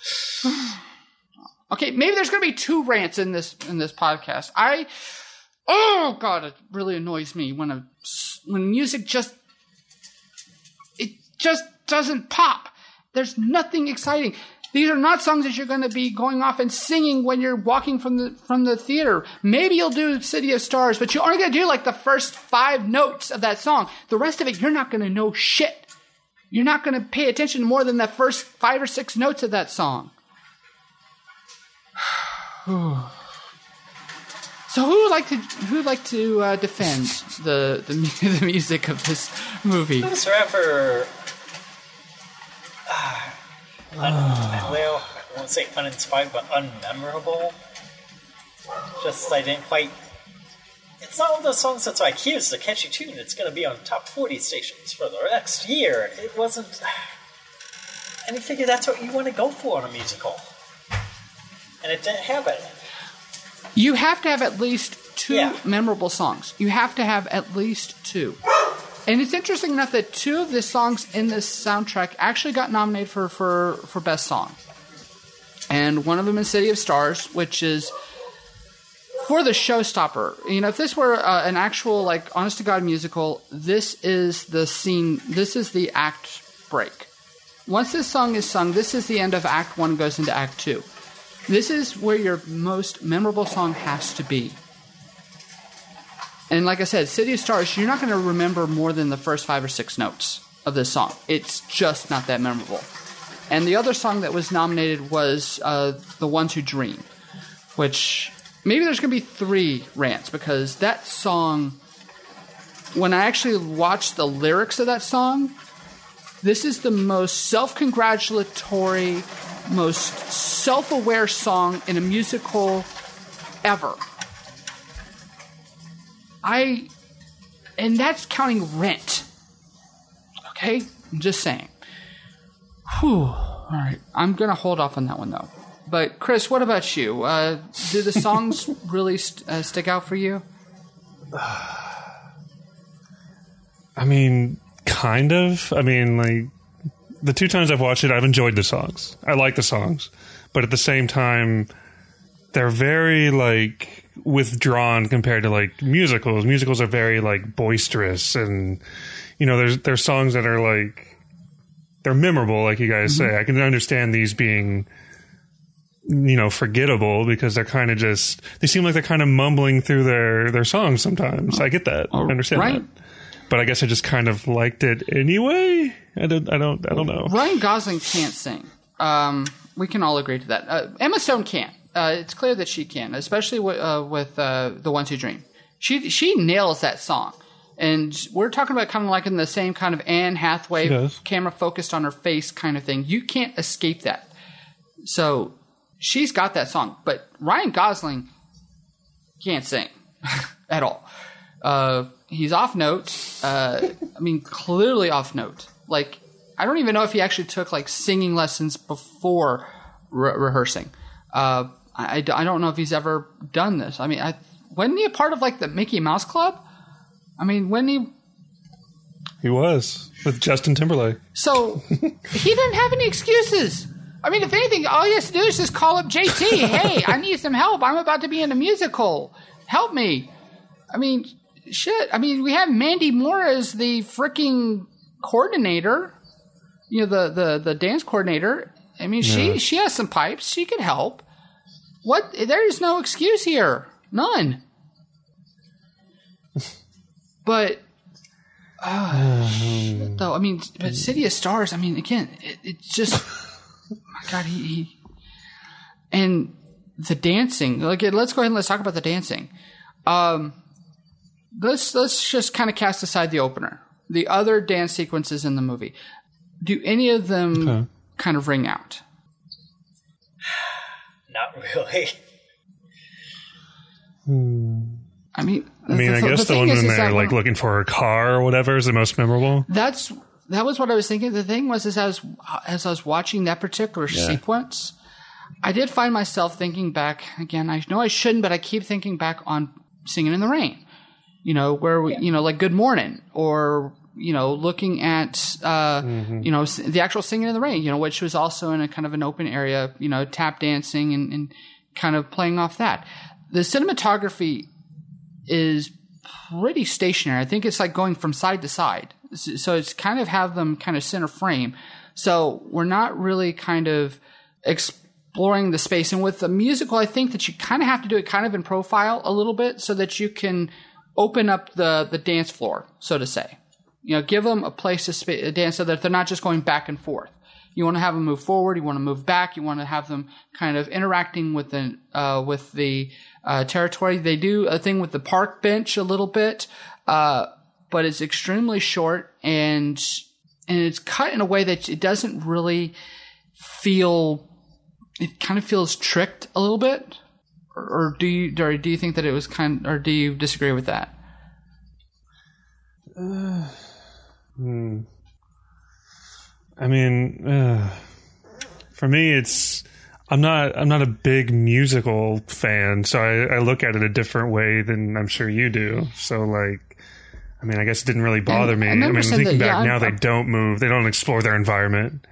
Okay, maybe there's going to be two rants in this in this podcast. I, oh God, it really annoys me when a when music just it just doesn't pop. There's nothing exciting. These are not songs that you're going to be going off and singing when you're walking from the from the theater. Maybe you'll do City of Stars, but you're only going to do like the first five notes of that song. The rest of it, you're not going to know shit. You're not going to pay attention to more than the first five or six notes of that song. So who would like to who would like to uh, defend the, the the music of this movie? It was rather uh, un- well, I won't say uninspired, but unmemorable. Just I didn't quite. It's not one of those songs that's like, here's the catchy tune. It's going to be on top forty stations for the next year. It wasn't. And you figure that's what you want to go for in a musical, and it didn't have it. You have to have at least two Yeah. memorable songs. You have to have at least two. And it's interesting enough that two of the songs in this soundtrack actually got nominated for, for, for Best Song. And one of them is City of Stars, which is for the showstopper. You know, if this were uh, an actual, like, honest-to-God musical, this is the scene, this is the act break. Once this song is sung, this is the end of Act One, goes into Act Two. This is where your most memorable song has to be. And like I said, City of Stars, you're not going to remember more than the first five or six notes of this song. It's just not that memorable. And the other song that was nominated was uh, The Ones Who Dream, which maybe there's going to be three rants, because that song, when I actually watched the lyrics of that song, this is the most self-congratulatory, most self-aware song in a musical ever. I, and that's counting Rent. Okay? I'm just saying. Whew. All right. I'm going to hold off on that one, though. But, Chris, what about you? Uh, do the songs really st- uh, stick out for you? I mean, kind of. I mean, like, the two times I've watched it, I've enjoyed the songs. I like the songs. But at the same time, they're very, like, withdrawn compared to, like, musicals. Musicals are very, like, boisterous. And, you know, there's there's songs that are, like, they're memorable, like you guys mm-hmm. say. I can understand these being, you know, forgettable, because they're kind of just, they seem like they're kind of mumbling through their, their songs sometimes. I get that. I understand right. that. But I guess I just kind of liked it anyway. I don't. I don't. I don't know. Ryan Gosling can't sing. Um, we can all agree to that. Uh, Emma Stone can't. Uh, it's clear that she can, especially w- uh, with uh, The Ones Who Dream. She she nails that song, and we're talking about kind of like in the same kind of Anne Hathaway camera focused on her face kind of thing. You can't escape that. So she's got that song, but Ryan Gosling can't sing at all. Uh, he's off note. Uh, I mean, clearly off note. Like, I don't even know if he actually took, like, singing lessons before re- rehearsing. Uh, I, I don't know if he's ever done this. I mean, I, wasn't he a part of, like, the Mickey Mouse Club? I mean, when he... He was, with Justin Timberlake. So, he didn't have any excuses. I mean, if anything, all he has to do is just call up J T. Hey, I need some help. I'm about to be in a musical. Help me. I mean... Shit, I mean, we have Mandy Moore as the freaking coordinator, you know, the, the, the dance coordinator. I mean, yeah. she she has some pipes. She could help. What? There is no excuse here. None. But, uh, shit, though, I mean, but City of Stars, I mean, again, it, it's just, oh my God, he, he, and the dancing. Like, let's go ahead and let's talk about the dancing. Um, Let's let's just kind of cast aside the opener. The other dance sequences in the movie. Do any of them okay. kind of ring out? Not really. Hmm. I mean, I mean, the, I guess the, the one when they're like when, looking for a car or whatever is the most memorable. That's that was what I was thinking. The thing was, is I was as I was watching that particular yeah. sequence, I did find myself thinking back again. I know I shouldn't, but I keep thinking back on Singing in the Rain. You know, where we, you know, like Good Morning, or, you know, looking at, uh, mm-hmm. you know, the actual Singing in the Rain, you know, which was also in a kind of an open area, you know, tap dancing and, and kind of playing off that. The cinematography is pretty stationary. I think it's like going from side to side. So it's kind of have them kind of center frame. So we're not really kind of exploring the space. And with the musical, I think that you kind of have to do it kind of in profile a little bit so that you can open up the, the dance floor, so to say. You know, give them a place to sp- dance so that they're not just going back and forth. You want to have them move forward. You want to move back. You want to have them kind of interacting with the uh, with the uh, territory. They do a thing with the park bench a little bit, uh, but it's extremely short and and it's cut in a way that it doesn't really feel. It kind of feels tricked a little bit. Or, or do you or do you think that it was kind? Or do you disagree with that? Uh, hmm. I mean, uh, for me, it's I'm not I'm not a big musical fan, so I, I look at it a different way than I'm sure you do. So, like, I mean, I guess it didn't really bother and, me. and I mean, thinking that, back yeah, now, I'm, they don't move, they don't explore their environment.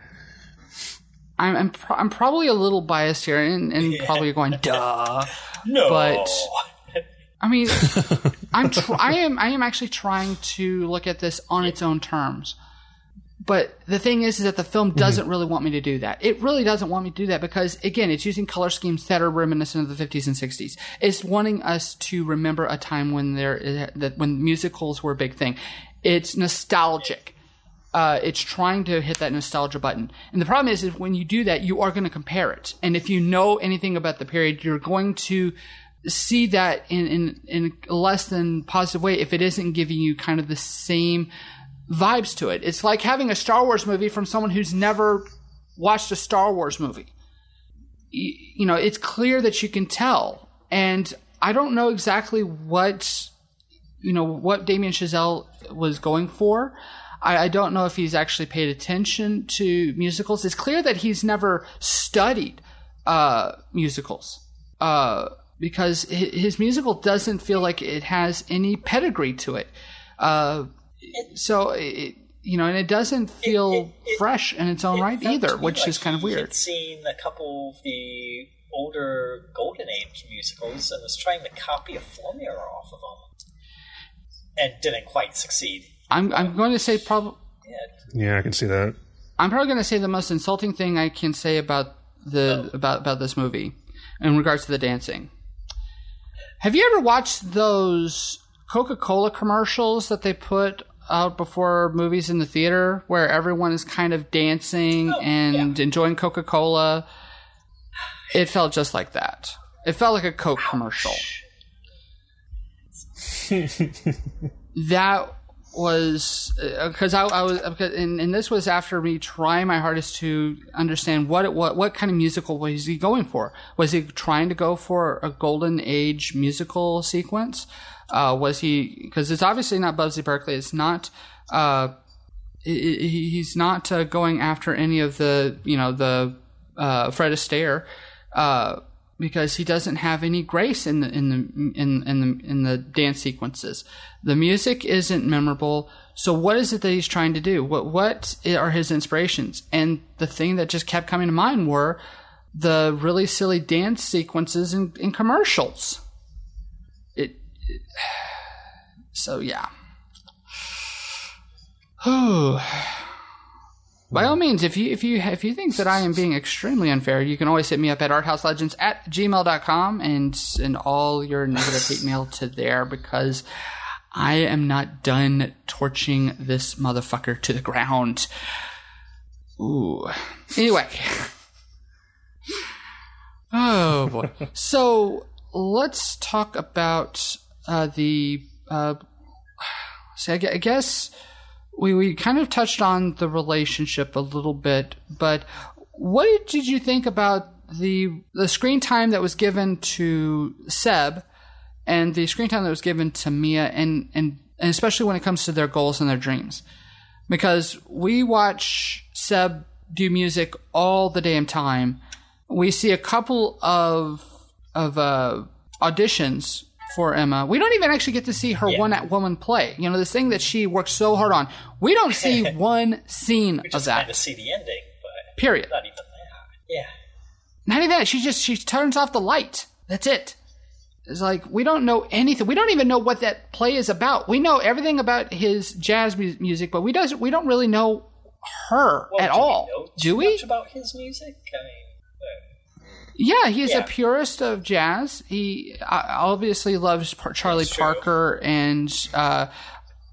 I'm I'm, pro- I'm probably a little biased here, and, and yeah. probably going duh. No, but I mean, I'm tr- I am I am actually trying to look at this on its own terms. But the thing is, is that the film doesn't mm-hmm. really want me to do that. It really doesn't want me to do that because, again, it's using color schemes that are reminiscent of the fifties and sixties. It's wanting us to remember a time when there that when musicals were a big thing. It's nostalgic. Uh, it's trying to hit that nostalgia button. And the problem is, is when you do that, you are going to compare it. And if you know anything about the period, you're going to see that in, in, in a less than positive way if it isn't giving you kind of the same vibes to it. It's like having a Star Wars movie from someone who's never watched a Star Wars movie. You, you know, it's clear that you can tell. And I don't know exactly what, you know, what Damien Chazelle was going for. I, I don't know if he's actually paid attention to musicals. It's clear that he's never studied uh, musicals uh, because his musical doesn't feel like it has any pedigree to it. Uh, So, it, you know, and it doesn't feel it, it, it, fresh in its own it right either, which like is kind of weird. I've seen a couple of the older Golden Age musicals and was trying to copy a formula off of them and didn't quite succeed. I'm I'm going to say probably. Yeah. yeah, I can see that. I'm probably going to say the most insulting thing I can say about the oh. about about this movie in regards to the dancing. Have you ever watched those Coca-Cola commercials that they put out before movies in the theater where everyone is kind of dancing oh, and yeah. enjoying Coca-Cola? It felt just like that. It felt like a Coke commercial. That was because I, I was, and, and this was after me trying my hardest to understand what it, what what kind of musical was he going for? Was he trying to go for a golden age musical sequence? Uh, was he, because it's obviously not Busby Berkeley. It's not, uh, it, he's not uh, going after any of the, you know, the uh, Fred Astaire, uh, because he doesn't have any grace in the in the in in the in the dance sequences. The music isn't memorable. So what is it that he's trying to do? What what are his inspirations? And the thing that just kept coming to mind were the really silly dance sequences in, in commercials. It, it so yeah. By all means, if you if you if you think that I am being extremely unfair, you can always hit me up at arthouselegends at gmail dot com and send all your negative hate mail to there, because I am not done torching this motherfucker to the ground. Ooh. Anyway. Oh boy. So let's talk about uh, the. Uh, see, I guess. We we kind of touched on the relationship a little bit, but what did you think about the the screen time that was given to Seb and the screen time that was given to Mia, and, and, and especially when it comes to their goals and their dreams? Because we watch Seb do music all the damn time. We see a couple of of uh, auditions for Emma. We don't even actually get to see her yeah. one-woman play. You know, this thing that she worked so hard on. We don't see one scene we of just that. kind of see the ending, but period. Not even that. Yeah. Not even that. She just she turns off the light. That's it. It's like we don't know anything. We don't even know what that play is about. We know everything about his jazz mu- music, but we doesn't. We don't really know her well, at do all. We know do too we? Much about his music? I mean. Yeah, he's yeah. a purist of jazz. He uh, obviously loves Par- Charlie Parker and uh,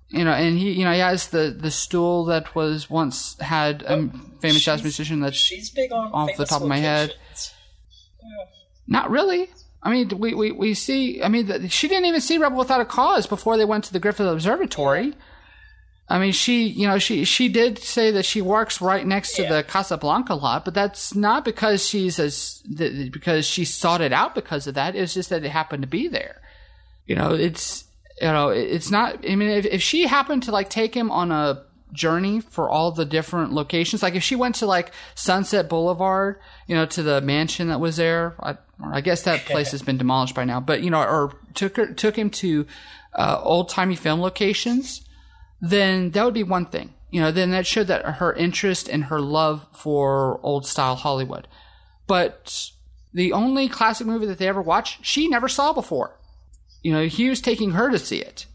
You know, and he, you know, he has the, the stool that was once had a oh, famous jazz musician that's she's big on off the top locations. of my head. Yeah. Not really. I mean, we, we, we see, I mean, the, she didn't even see Rebel Without a Cause before they went to the Griffith Observatory. I mean, she, you know, she, she did say that she works right next to yeah. the Casablanca lot, but that's not because she's as, because she sought it out because of that. It's just that it happened to be there. You know, it's, you know, it's not, I mean, if, if she happened to like take him on a journey for all the different locations, like if she went to like Sunset Boulevard, you know, to the mansion that was there, I, I guess that place has been demolished by now, but, you know, or took her, took him to uh, old timey film locations, then that would be one thing. You know, then that showed that her interest and her love for old style Hollywood. But the only classic movie that they ever watched, she never saw before. You know, he was taking her to see it.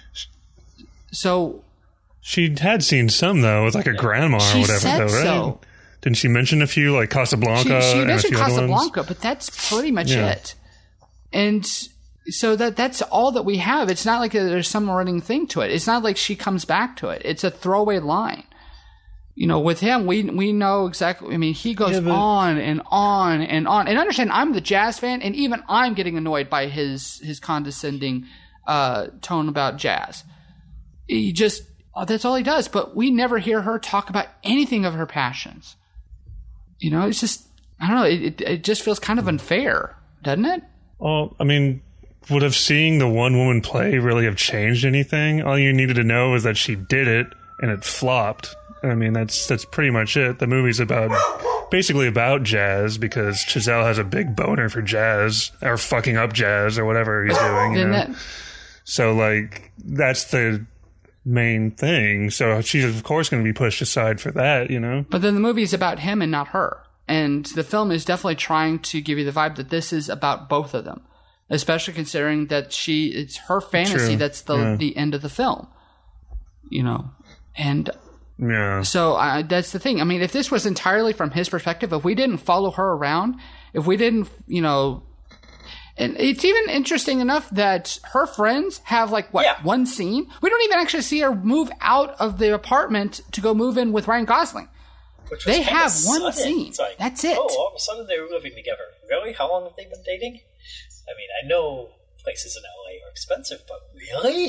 So she had seen some though, with like a grandma or whatever, said though, right? So. Didn't she mention a few, like Casablanca? She, she and mentioned a few Casablanca, but that's pretty much yeah. it. And so that that's all that we have. It's not like there's some running thing to it. It's not like she comes back to it. It's a throwaway line. You know, with him, we we know exactly. I mean, he goes yeah, but, on and on and on. And understand, I'm the jazz fan, and even I'm getting annoyed by his his condescending uh, tone about jazz. He just oh, that's all he does. But we never hear her talk about anything of her passions. You know, it's just I don't know. It it, it just feels kind of unfair, doesn't it? Well, I mean, would have seeing the one woman play really have changed anything? All you needed to know was that she did it and it flopped. I mean, that's that's pretty much it. The movie's about basically about jazz because Chazelle has a big boner for jazz or fucking up jazz or whatever he's doing. You know? That- so, like, that's the main thing. So she's of course going to be pushed aside for that, you know. But then the movie is about him and not her, and the film is definitely trying to give you the vibe that this is about both of them, especially considering that she it's her fantasy True. that's the yeah. the end of the film. You know, and. Yeah. So uh, that's the thing. I mean, if this was entirely from his perspective, if we didn't follow her around, if we didn't, you know, and it's even interesting enough that her friends have like what yeah. one scene. We don't even actually see her move out of the apartment to go move in with Ryan Gosling. Which was they have one sudden. scene. Like, that's it. Oh, all of a sudden they were living together. Really? How long have they been dating? I mean, I know places in L A are expensive, but really?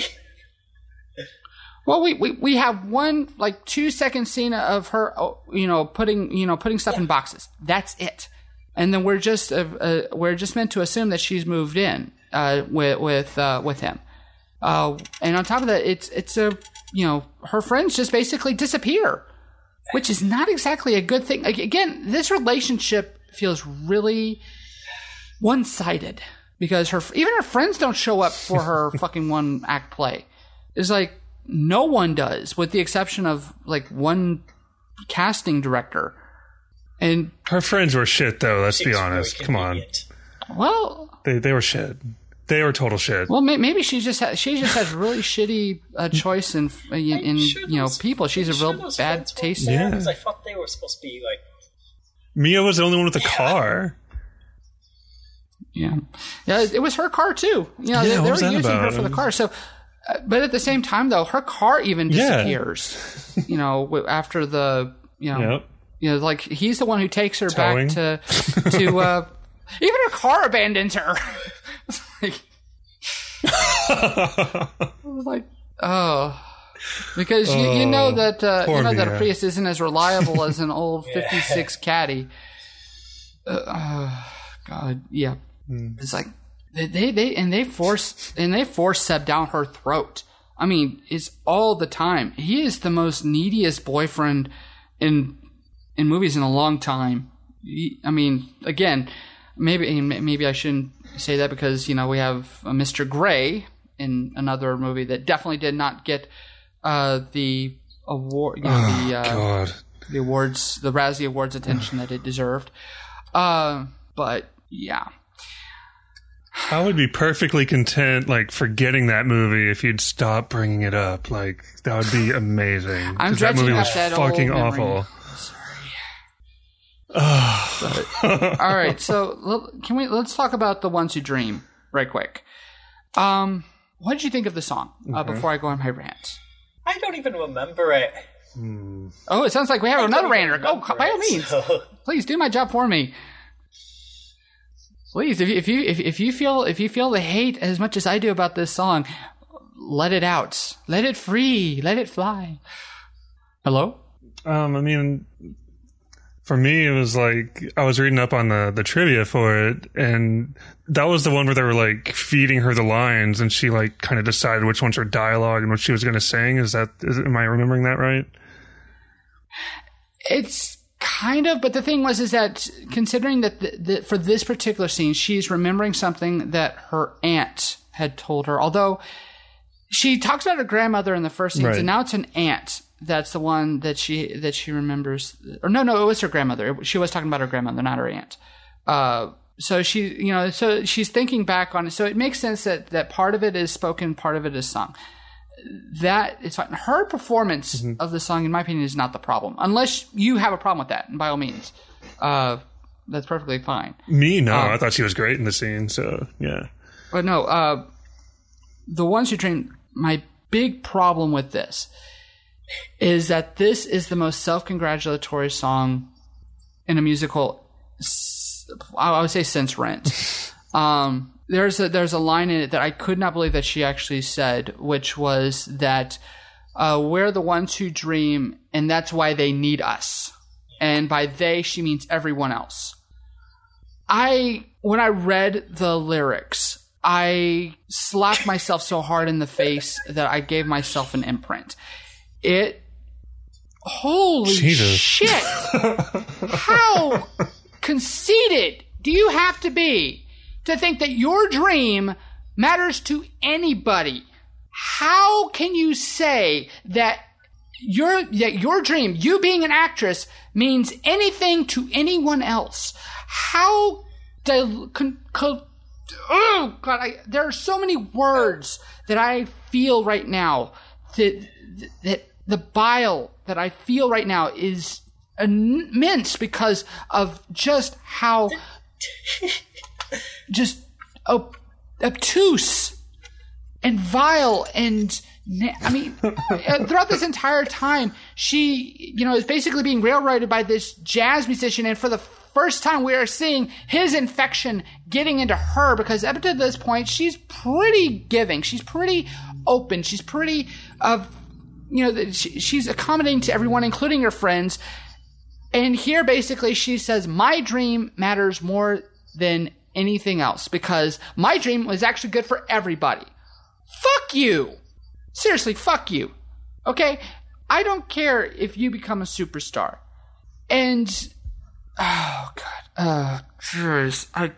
Well, we, we, we have one like two second scene of her, you know, putting you know putting stuff yeah. in boxes. That's it, and then we're just uh, uh, we're just meant to assume that she's moved in uh, with with uh, with him. Uh, and on top of that, it's it's a you know her friends just basically disappear, which is not exactly a good thing. Again, this relationship feels really one sided because her even her friends don't show up for her fucking one act play. It's like. No one does, with the exception of like one casting director. And her friends were shit, though. Let's be honest. Come on. Well, they they were shit. They were total shit. Well, may, maybe she just ha- she just has really shitty uh, choice in in, in sure you know people. She's a real sure bad taste. Yeah, because I thought they were supposed to be like. Mia was the only one with a yeah. car. Yeah, yeah, it was her car too. You know, yeah, they, they were using about? her for the um, car. So. Uh, but at the same time, though, her car even disappears. Yeah. You know, after the you know, yep. you know, like he's the one who takes her Towing. back to to. Uh, even her car abandons her. It's like, I was like, oh, because you, you know that uh, you know that a Prius isn't as reliable as an old fifty-six Caddy. Uh, oh, God, yeah, mm. It's like. They they and they force and they force Seb down her throat. I mean, it's all the time. He is the most neediest boyfriend in in movies in a long time. He, I mean, again, maybe maybe I shouldn't say that because you know we have uh, Mister Gray in another movie that definitely did not get uh, the award. You know, oh, the uh, God. the awards, the Razzie Awards attention that it deserved. Uh, but yeah. I would be perfectly content, like, forgetting that movie if you'd stop bringing it up. Like, that would be amazing. I'm that movie was that fucking old awful. Sorry. but, all right, so can we let's talk about The Ones Who Dream right quick. Um, what did you think of the song uh, okay. before I go on my rant? I don't even remember it. Hmm. Oh, it sounds like we have I another don't even ranter. Go, remember by all it, means. so- Please do my job for me. Please, if you if you if, if you feel if you feel the hate as much as I do about this song, let it out. Let it free. Let it fly. Hello? Um, I mean, for me, it was like I was reading up on the, the trivia for it, and that was the one where they were like feeding her the lines, and she like kind of decided which ones were dialogue and what she was going to sing. Is that is, am I remembering that right? It's kind of, but the thing was is that considering that the, the, for this particular scene, she's remembering something that her aunt had told her. Although she talks about her grandmother in the first scene, Right. and now it's an aunt. That's the one that she that she remembers. Or no, no, it was her grandmother. She was talking about her grandmother, not her aunt. Uh, so she, you know, so she's thinking back on it. So it makes sense that that part of it is spoken, part of it is sung. That is fine. Her performance mm-hmm. of the song, in my opinion, is not the problem. Unless you have a problem with that, and by all means, uh, that's perfectly fine. Me, no. Um, I thought she was great in the scene. So yeah. But no, uh, the ones who dream. My big problem with this is that this is the most self-congratulatory song in a musical. I would say since Rent. um, There's a there's a line in it that I could not believe that she actually said, which was that uh, we're the ones who dream, and that's why they need us. And by they, she means everyone else. I when I read the lyrics, I slapped myself so hard in the face that I gave myself an imprint. It holy Jesus. shit! How conceited do you have to be to think that your dream matters to anybody? How can you say that your that your dream, you being an actress, means anything to anyone else? How do, con, con, oh God, I, there are so many words that I feel right now that that the bile that I feel right now is immense because of just how just ob- obtuse and vile and I mean throughout this entire time she you know is basically being railroaded by this jazz musician, and for the first time we are seeing his infection getting into her, because up to this point she's pretty giving, she's pretty open, she's pretty uh, you know she, she's accommodating to everyone including her friends, and here basically she says my dream matters more than anything else because my dream was actually good for everybody. Fuck you. Seriously, fuck you. Okay? I don't care if you become a superstar. And oh god. Uh jeez. I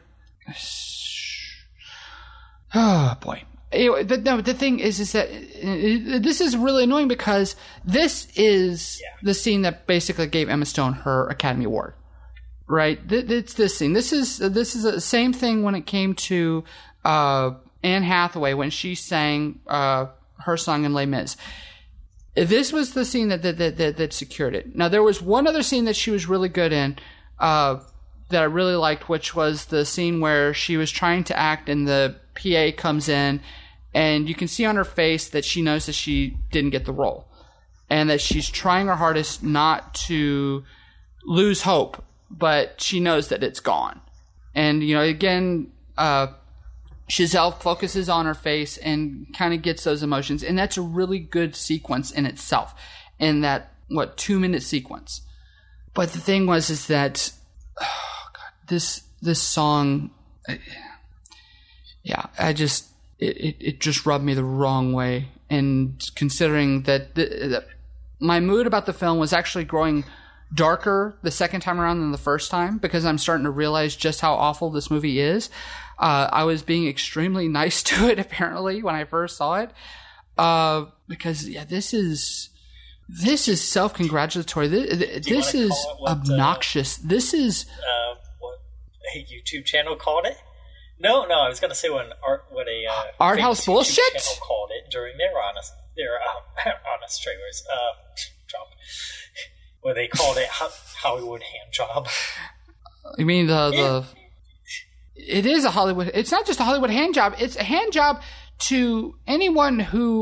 oh boy. Anyway, the, no, the thing is, is that uh, this is really annoying because this is yeah. the scene that basically gave Emma Stone her Academy Award. Right, it's this scene. This is this is the same thing when it came to uh, Anne Hathaway when she sang uh, her song in Les Mis. This was the scene that that, that that secured it. Now there was one other scene that she was really good in uh, that I really liked, which was the scene where she was trying to act and the P A comes in, and you can see on her face that she knows that she didn't get the role, and that she's trying her hardest not to lose hope. But she knows that it's gone. And, you know, again, uh, Giselle focuses on her face and kind of gets those emotions. And that's a really good sequence in itself, in that, what, two-minute sequence. But the thing was is that, oh, God, this this song, yeah, I just, it, it, it just rubbed me the wrong way. And considering that the, the, my mood about the film was actually growing darker the second time around than the first time because I'm starting to realize just how awful this movie is. Uh, I was being extremely nice to it apparently when I first saw it uh, because yeah, this is this is self-congratulatory. This, this is what, obnoxious. Uh, this is uh, what a YouTube channel called it. No, no, I was going to say what an art, what a uh, art house bullshit channel called it during their honest, their um, honest trailers. Uh, job. Where they called it Hollywood hand job. You mean the the? It is a Hollywood. It's not just a Hollywood hand job. It's a hand job to anyone who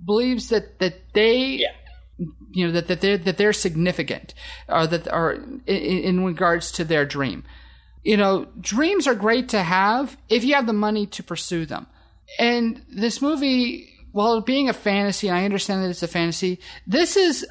believes that, that they, Yeah. you know, that, that they're, that they're significant, or that are in, in regards to their dream. You know, dreams are great to have if you have the money to pursue them. And this movie, while being a fantasy, and I understand that it's a fantasy, this is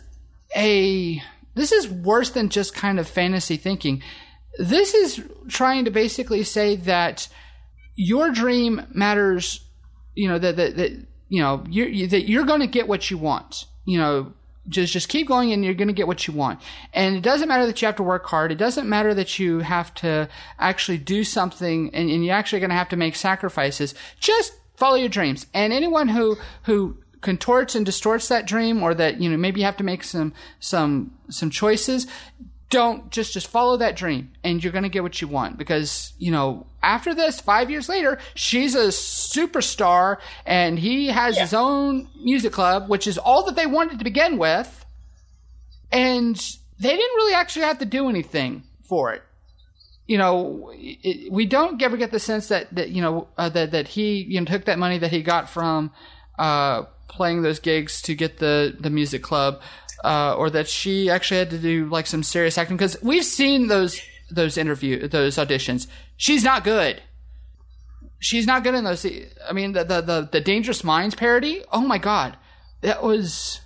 a, this is worse than just kind of fantasy thinking. This is trying to basically say that your dream matters, you know, that, that, that you know, you're, you, that you're going to get what you want, you know, Just just keep going and you're going to get what you want. And it doesn't matter that you have to work hard. It doesn't matter that you have to actually do something and, and you're actually going to have to make sacrifices. Just follow your dreams. And anyone who who contorts and distorts that dream, or that, you know, maybe you have to make some some some choices, don't just just follow that dream and you're going to get what you want. Because, you know, after this, five years later, she's a superstar and he has yeah. his own music club, which is all that they wanted to begin with. And they didn't really actually have to do anything for it. You know, it, we don't ever get the sense that, that you know, uh, that, that he, you know, took that money that he got from uh, playing those gigs to get the, the music club. Uh, or that she actually had to do like some serious acting, because we've seen those those interview those auditions. She's not good. She's not good in those. I mean, the the the, the Dangerous Minds parody. Oh my god, that was.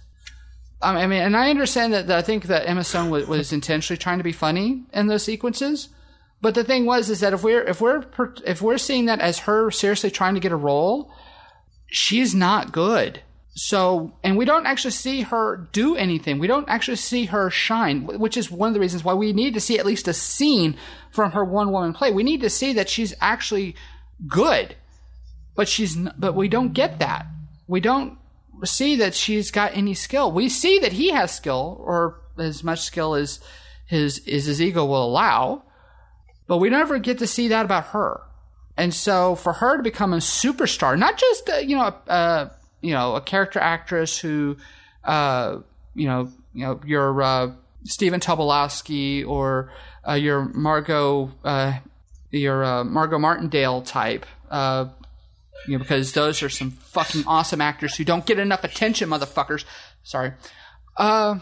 I mean, and I understand that, that I think that Emma Stone was, was intentionally trying to be funny in those sequences. But the thing was, is that if we're if we're if we're seeing that as her seriously trying to get a role, she's not good. So, and we don't actually see her do anything. We don't actually see her shine, which is one of the reasons why we need to see at least a scene from her one-woman play. We need to see that she's actually good, but she's, n- but we don't get that. We don't see that she's got any skill. We see that he has skill, or as much skill as his, as his ego will allow, but we never get to see that about her. And so for her to become a superstar, not just, uh, you know, uh, you know, a character actress who, uh, you know, you know, your uh, Stephen Tobolowsky or uh, your Margot, uh, your uh, Margot Martindale type, uh, you know, because those are some fucking awesome actors who don't get enough attention, motherfuckers. Sorry, uh,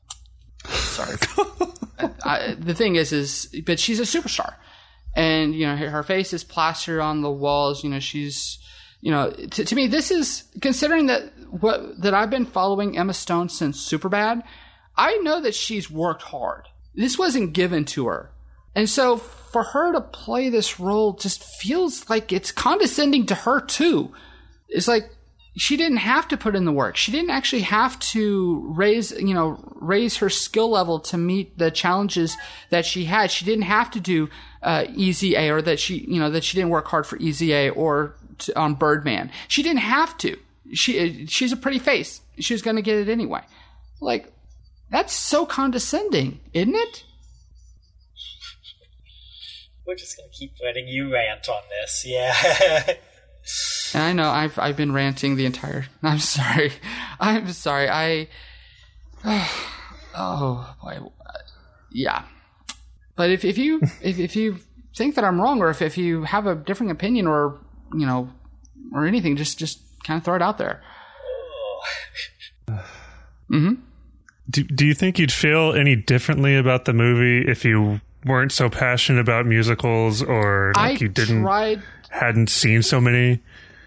sorry. I, I, the thing is, is, but she's a superstar, and you know, her, her face is plastered on the walls. You know, she's. You know, to, to me, this is, considering that what that I've been following Emma Stone since Superbad, I know that she's worked hard. This wasn't given to her. And so for her to play this role just feels like it's condescending to her too. It's like she didn't have to put in the work. She didn't actually have to raise, you know, raise her skill level to meet the challenges that she had. She didn't have to do uh, Easy A, or that she, you know, that she didn't work hard for Easy A or on Birdman. She didn't have to. She she's a pretty face. She was going to get it anyway. Like, that's so condescending, isn't it? We're just going to keep letting you rant on this. Yeah. And I know I've I've been ranting the entire. I'm sorry. I'm sorry. I. Oh, oh boy. Yeah. But if if you if if you think that I'm wrong, or if if you have a different opinion, or you know, or anything, just just kind of throw it out there. Mm-hmm. Do Do you think you'd feel any differently about the movie if you weren't so passionate about musicals, or like I you didn't tried, hadn't seen so many?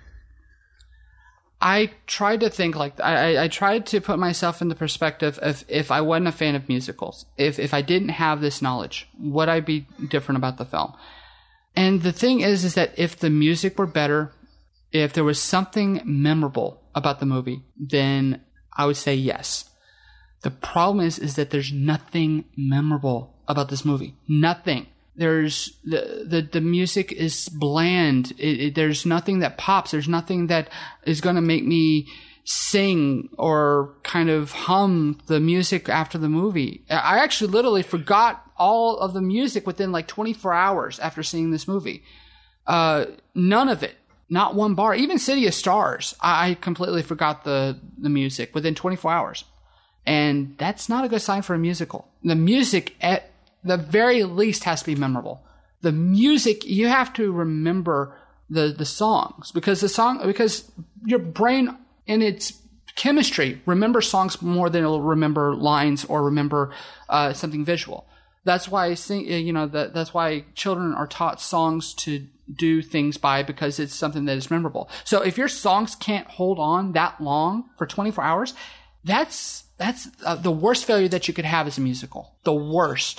I tried to think like I, I tried to put myself in the perspective of if I wasn't a fan of musicals, if if I didn't have this knowledge, would I be different about the film? And the thing is, is that if the music were better, if there was something memorable about the movie, then I would say yes. The problem is, is that there's nothing memorable about this movie. Nothing. There's the the, the music is bland. It, it, there's nothing that pops. There's nothing that is going to make me sing or kind of hum the music after the movie. I actually literally forgot all of the music within like twenty-four hours after seeing this movie. Uh, none of it. Not one bar. Even City of Stars, I completely forgot the, the music within twenty-four hours. And that's not a good sign for a musical. The music, at the very least, has to be memorable. The music, you have to remember the, the songs. Because the song, because your brain in its chemistry remember songs more than it'll remember lines or remember uh, something visual. That's why I think, you know, that that's why children are taught songs to do things by, because it's something that is memorable. So if your songs can't hold on that long for twenty-four hours, that's that's uh, the worst failure that you could have as a musical. The worst.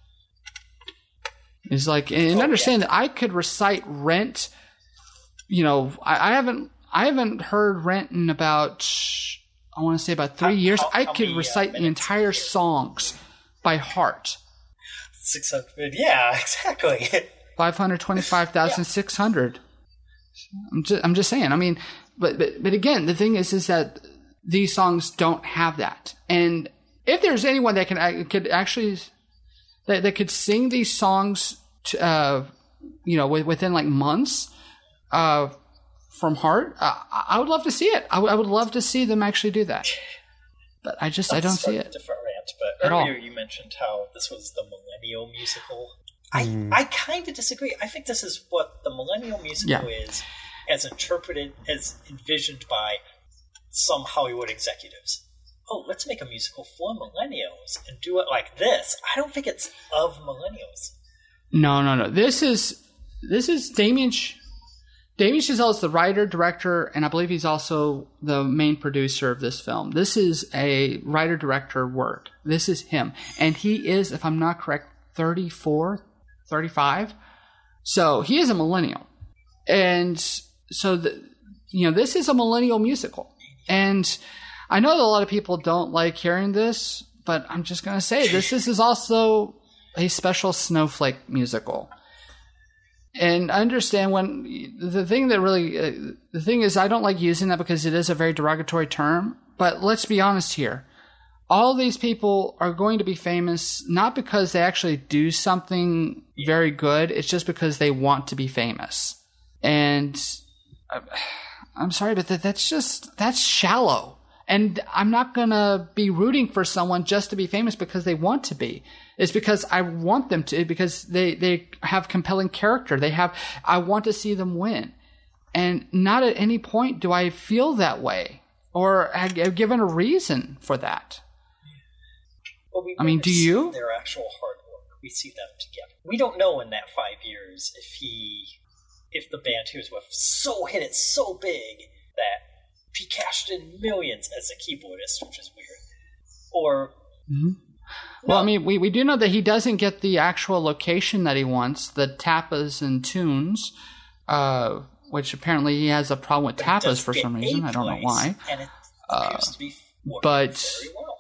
Is like, and understand that I could recite Rent. You know, I, I haven't I haven't heard Rent in about, I want to say about three How- years. how- I how could many, uh, recite the minutes entire songs by heart. six hundred. Yeah, exactly. Five hundred twenty-five thousand six hundred. I'm just, I'm just saying. I mean, but, but but again, the thing is, is that these songs don't have that. And if there's anyone that can could actually that, that could sing these songs, to, uh, you know, within like months, uh, from heart, uh, I would love to see it. I, w- I would love to see them actually do that. But I just, I don't see it. Different rant, but At all. earlier you mentioned how this was the millennial musical. I, Mm. I kind of disagree. I think this is what the millennial musical Yeah. is, as interpreted, as envisioned by some Hollywood executives. Oh, let's make a musical for millennials and do it like this. I don't think it's of millennials. No, no, no. This is this is Damien. Ch- Damien Chazelle is the writer, director, and I believe he's also the main producer of this film. This is a writer-director work. This is him, and he is, if I'm not correct, thirty-four, thirty-five. So he is a millennial, and so the, you know, this is a millennial musical, and I know that a lot of people don't like hearing this, but I'm just going to say this, this is also a special snowflake musical. And I understand when the thing that really, uh, the thing is, I don't like using that because it is a very derogatory term, but let's be honest here. All these people are going to be famous not because they actually do something very good. It's just because they want to be famous. And uh, I'm sorry, but that, that's just, that's shallow. And I'm not going to be rooting for someone just to be famous because they want to be. It's because I want them to, because they, they have compelling character. They have, I want to see them win. And not at any point do I feel that way or have given a reason for that. Well, we I mean, never do see you? Their actual hard work. We see them together. We don't know in that five years if he, if the band he was with so hit it so big that he cashed in millions as a keyboardist, which is weird. Or Mm-hmm. Well, I mean, we, we do know that he doesn't get the actual location that he wants, the tapas and tunes, uh, which apparently he has a problem with but he tapas does for get some a reason. I don't know place, why. And it Uh, appears to be working but- very well.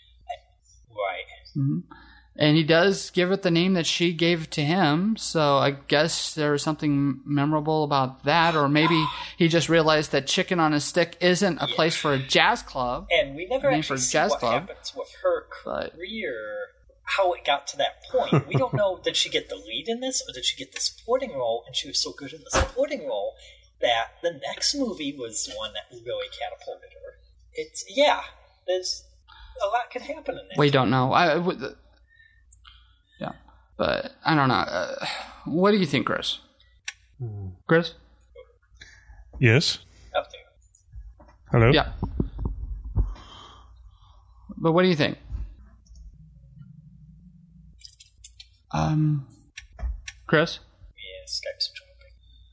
Right. Mhm. And he does give it the name that she gave to him, so I guess there was something memorable about that, or maybe he just realized that Chicken on a Stick isn't a place for a jazz club. And we never Name actually for see jazz what club. happens with her But- career, how it got to that point. We don't know, did she get the lead in this, or did she get the supporting role, and she was so good in the supporting role that the next movie was the one that really catapulted her. It's, yeah, there's a lot could happen in that. We don't know. I, I would- yeah, but I don't know. Uh, what do you think, Chris? Chris? Yes. Up there. Hello. Yeah. But what do you think? Um, Chris? Yeah, Skype's jumping.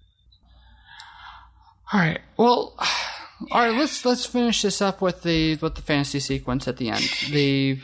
All right. Well, all right. Let's let's finish this up with the with the fantasy sequence at the end. The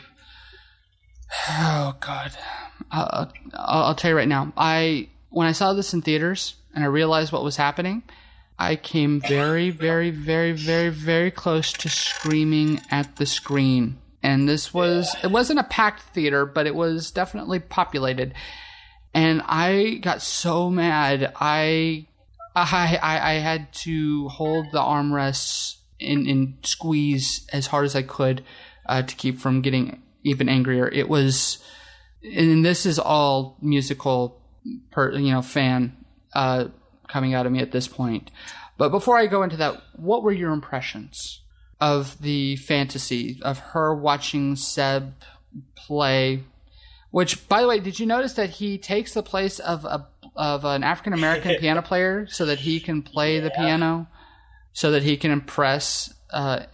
oh god, I'll, I'll, I'll tell you right now. I when I saw this in theaters and I realized what was happening, I came very, very, very, very, very close to screaming at the screen. And this was it wasn't a packed theater, but it was definitely populated. And I got so mad. I I, I, I had to hold the armrests and, and squeeze as hard as I could uh, to keep from getting even angrier. It was, and this is all musical, per, you know, fan uh, coming out of me at this point. But before I go into that, what were your impressions of the fantasy of her watching Seb play? Which, by the way, did you notice that he takes the place of a of an African American piano player so that he can play the piano, so that he can impress uh,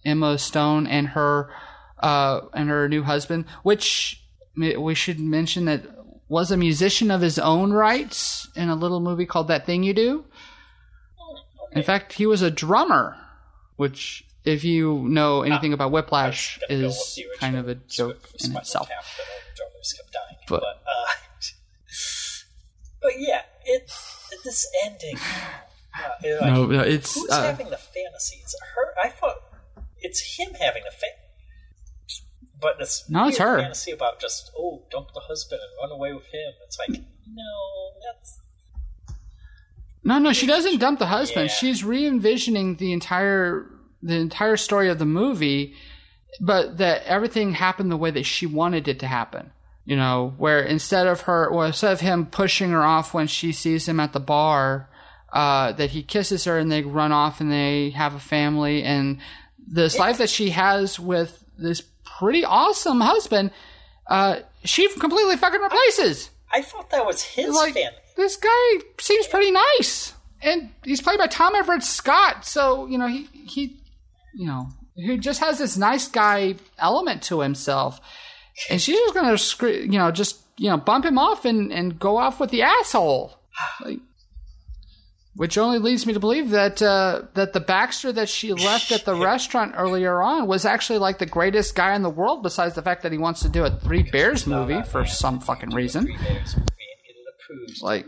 Emma Stone and her uh, and her new husband, which we should mention that was a musician of his own rights in a little movie called That Thing You Do. In fact, he was a drummer, which, if you know anything about Whiplash, is kind of a joke in itself. But, but, uh, but yeah, it this ending. Uh, it, like, no, no, it's who's uh, having the fantasy? It's her. I thought it's him having the fantasy. But this no, it's her. fantasy about just, oh, dump the husband and run away with him. It's like, no, that's... No, no, she doesn't dump the husband. Yeah. She's re-envisioning the entire the entire story of the movie, but that everything happened the way that she wanted it to happen. You know, where instead of her, well, instead of him pushing her off when she sees him at the bar, uh, that he kisses her and they run off and they have a family, and this life that she has with this pretty awesome husband, uh, she completely fucking replaces. I, I thought that was his like, family. This guy seems pretty nice, and he's played by Tom Everett Scott, so you know he he, you know, he just has this nice guy element to himself, and she's just gonna screw, you know, just you know, bump him off and and go off with the asshole. Like, which only leads me to believe that uh, that the Baxter that she left at the restaurant earlier on was actually like the greatest guy in the world, besides the fact that he wants to do a Three Bears movie for yeah. some fucking reason. Three Bears movie, and it approved. Like,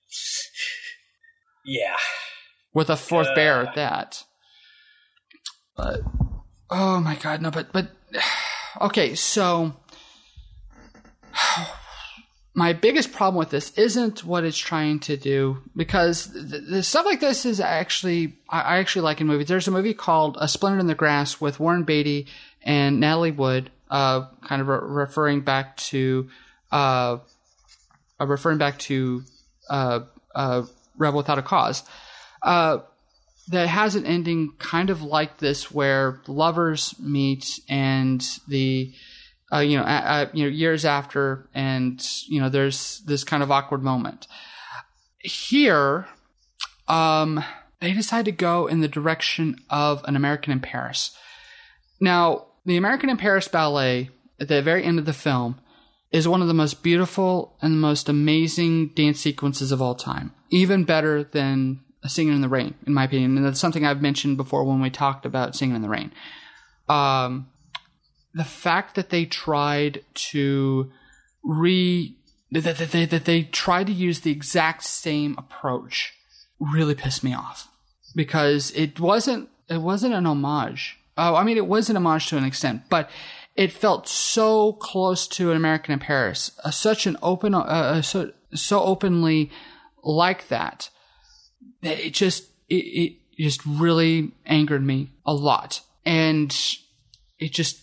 yeah. yeah. With a fourth uh, bear at that. But, oh my god, no, but, but, okay, so, my biggest problem with this isn't what it's trying to do, because the, the stuff like this is actually, I, I actually like in movies. There's a movie called A Splinter in the Grass with Warren Beatty and Natalie Wood, uh, kind of re- referring back to, uh, uh, referring back to, uh, uh, Rebel Without a Cause, uh, that has an ending kind of like this, where lovers meet and the, uh, you know, uh, you know, years after, and you know, there's this kind of awkward moment. Here, um, they decide to go in the direction of An American in Paris. Now, the American in Paris ballet at the very end of the film is one of the most beautiful and the most amazing dance sequences of all time. Even better than Singing in the Rain, in my opinion. And that's something I've mentioned before when we talked about Singing in the Rain. Um, the fact that they tried to re... That, that, they, that they tried to use the exact same approach really pissed me off. Because it wasn't, it wasn't an homage. Oh, I mean, it was an homage to an extent, but it felt so close to An American in Paris. Uh, such an open... Uh, so, so openly like that. That it just it, it just really angered me a lot, and it just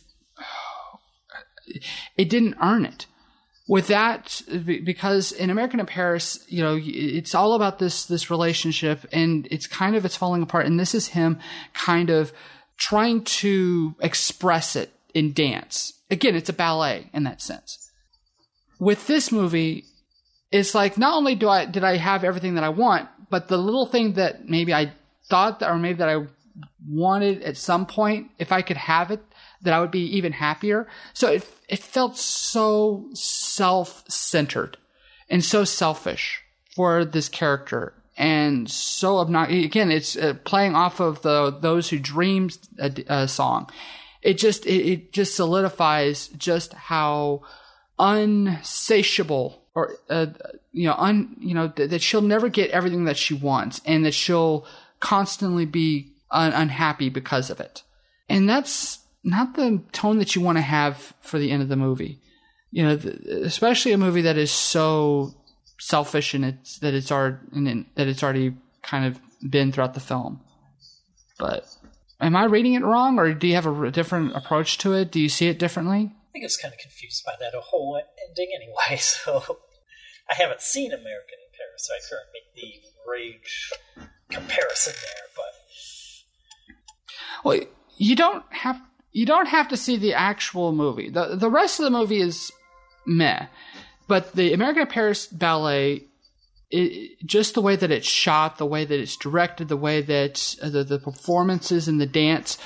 it didn't earn it. With that, because in American in Paris, you know, it's all about this this relationship, and it's kind of it's falling apart. And this is him kind of trying to express it in dance. Again, it's a ballet in that sense. With this movie, it's like, not only do I did I have everything that I want, but the little thing that maybe I thought that, or maybe that I wanted at some point, if I could have it, that I would be even happier. So it it felt so self-centered and so selfish for this character, and so obnoxious. Again, it's uh, playing off of the "Those Who Dream" uh, uh, song. It just it, it just solidifies just how unsatiable, or uh, you know, un you know th- that she'll never get everything that she wants, and that she'll constantly be un- unhappy because of it. And that's not the tone that you want to have for the end of the movie. You know, th- especially a movie that is so selfish and it's that it's already and that it's already kind of been throughout the film. But am I reading it wrong, or do you have a r- different approach to it? Do you see it differently? I think I was kind of confused by that whole ending anyway, so I haven't seen American in Paris, so I couldn't make the rage comparison there, but... Well, you don't have you don't have to see the actual movie. The the rest of the movie is meh. But the American in Paris ballet, it, just the way that it's shot, the way that it's directed, the way that uh, the, the performances and the dance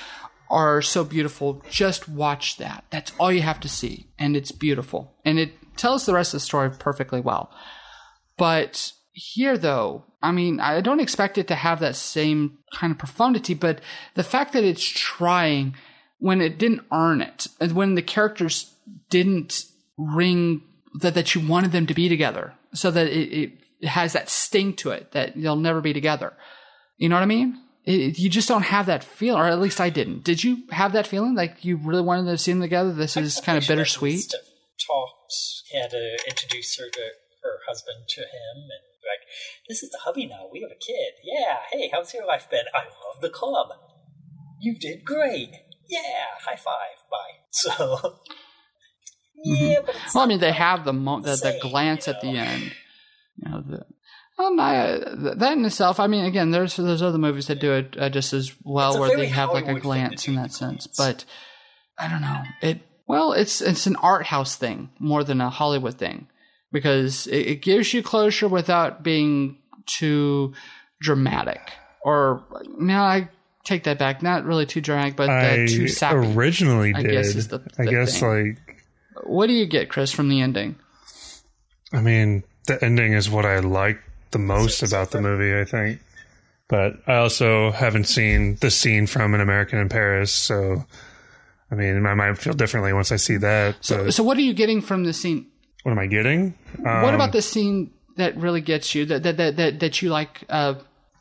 are so beautiful. Just watch that. That's all you have to see. And it's beautiful. And it tells the rest of the story perfectly well. But here, though, I mean, I don't expect it to have that same kind of profundity, but the fact that it's trying when it didn't earn it, and when the characters didn't ring that, that you wanted them to be together, so that it, it has that sting to it that they'll never be together. You know what I mean? It, you just don't have that feeling, or at least I didn't. Did you have that feeling? Like you really wanted them to see them together? This is kind of bittersweet. Talked, he had to introduce her to her husband to him, and like, this is the hubby now. We have a kid. Yeah. Hey, how's your life been? I love the club. You did great. Yeah. High five. Bye. So, yeah, mm-hmm. but it's well, I mean, they have the mo- the, the glance you know? at the end. You know, the um, I, that in itself. I mean, again, there's there's other movies that do it uh, just as well, where they have Hollywood like a glance in that sense. But I don't know. It well, it's it's an art house thing more than a Hollywood thing. Because it, it gives you closure without being too dramatic. Or, no, I take that back. Not really too dramatic, but uh, too sappy. I originally I did. Guess is the, the I guess, thing. like... What do you get, Chris, from the ending? I mean, the ending is what I like the most about the movie, I think. But I also haven't seen the scene from An American in Paris, so... I mean, I might feel differently once I see that. So, but, so what are you getting from the scene? What am I getting? Um, what about the scene that really gets you, that that that that, that you like? Uh...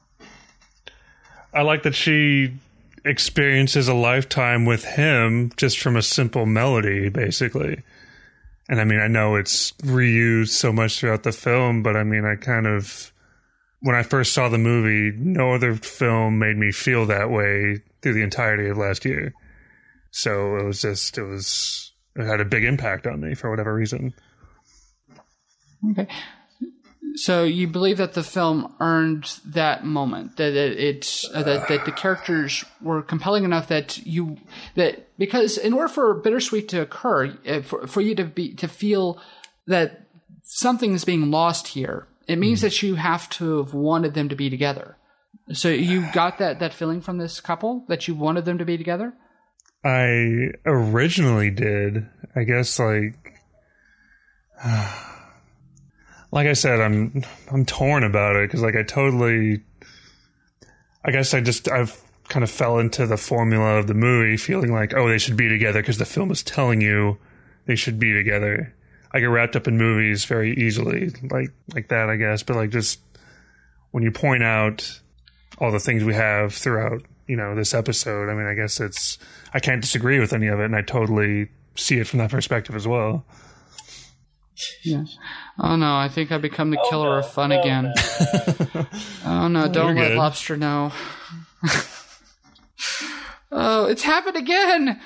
I like that she experiences a lifetime with him just from a simple melody, basically. And I mean, I know it's reused so much throughout the film, but I mean, I kind of, when I first saw the movie, no other film made me feel that way through the entirety of last year. So it was just, it was, it had a big impact on me for whatever reason. Okay. So you believe that the film earned that moment, that it, it uh, that that the characters were compelling enough that you that because in order for Bittersweet to occur, uh, for for you to be to feel that something is being lost here, it means mm. that you have to have wanted them to be together. So you got that that feeling from this couple that you wanted them to be together? I originally did. I guess like. Uh, Like I said, I'm I'm torn about it because like I totally, I guess I just I've kind of fell into the formula of the movie, feeling like oh they should be together because the film is telling you they should be together. I get wrapped up in movies very easily, like like that I guess. But like just when you point out all the things we have throughout, you know, this episode, I mean, I guess it's I can't disagree with any of it, and I totally see it from that perspective as well. Yeah. Oh no, I think I become the killer oh, no, of fun no, again. No. Oh no, don't You're let good. Lobster know. Oh, it's happened again.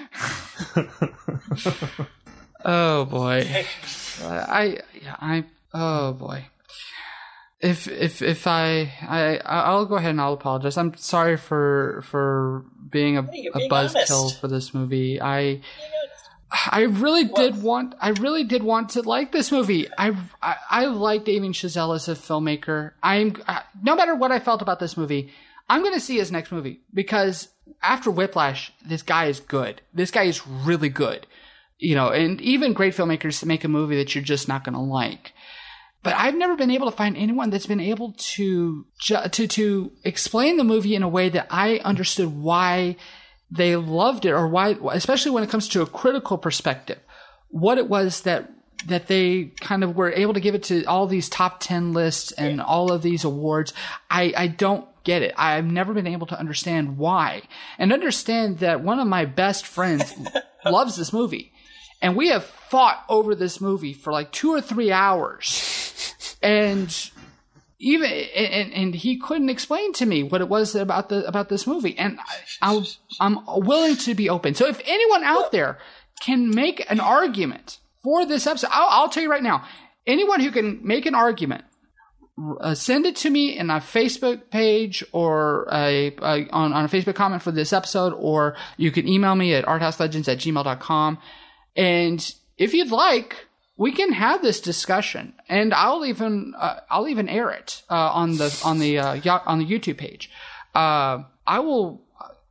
Oh boy. I yeah, I oh boy. If if if I I I'll go ahead and I'll apologize. I'm sorry for for being a, hey, a being buzzkill honest. for this movie. I I really well, did want. I really did want to like this movie. I I, I like Damien Chazelle as a filmmaker. I'm uh, no matter what I felt about this movie, I'm going to see his next movie because after Whiplash, this guy is good. This guy is really good. You know, and even great filmmakers make a movie that you're just not going to like. But I've never been able to find anyone that's been able to ju- to to explain the movie in a way that I understood why they loved it, or why, especially when it comes to a critical perspective, what it was that that they kind of were able to give it to all these top ten lists and all of these awards. I, I don't get it. I've never been able to understand why, and understand that one of my best friends loves this movie, and we have fought over this movie for like two or three hours, and. Even and, and he couldn't explain to me what it was about the about this movie, and I, I'm willing to be open. So if anyone out there can make an argument for this episode, I'll, I'll tell you right now. Anyone who can make an argument, uh, send it to me in a Facebook page or a, a on on a Facebook comment for this episode, or you can email me at arthouselegends at gmail dot com. And if you'd like, we can have this discussion, and I'll even uh, I'll even air it uh, on the on the uh, on the YouTube page. Uh, I will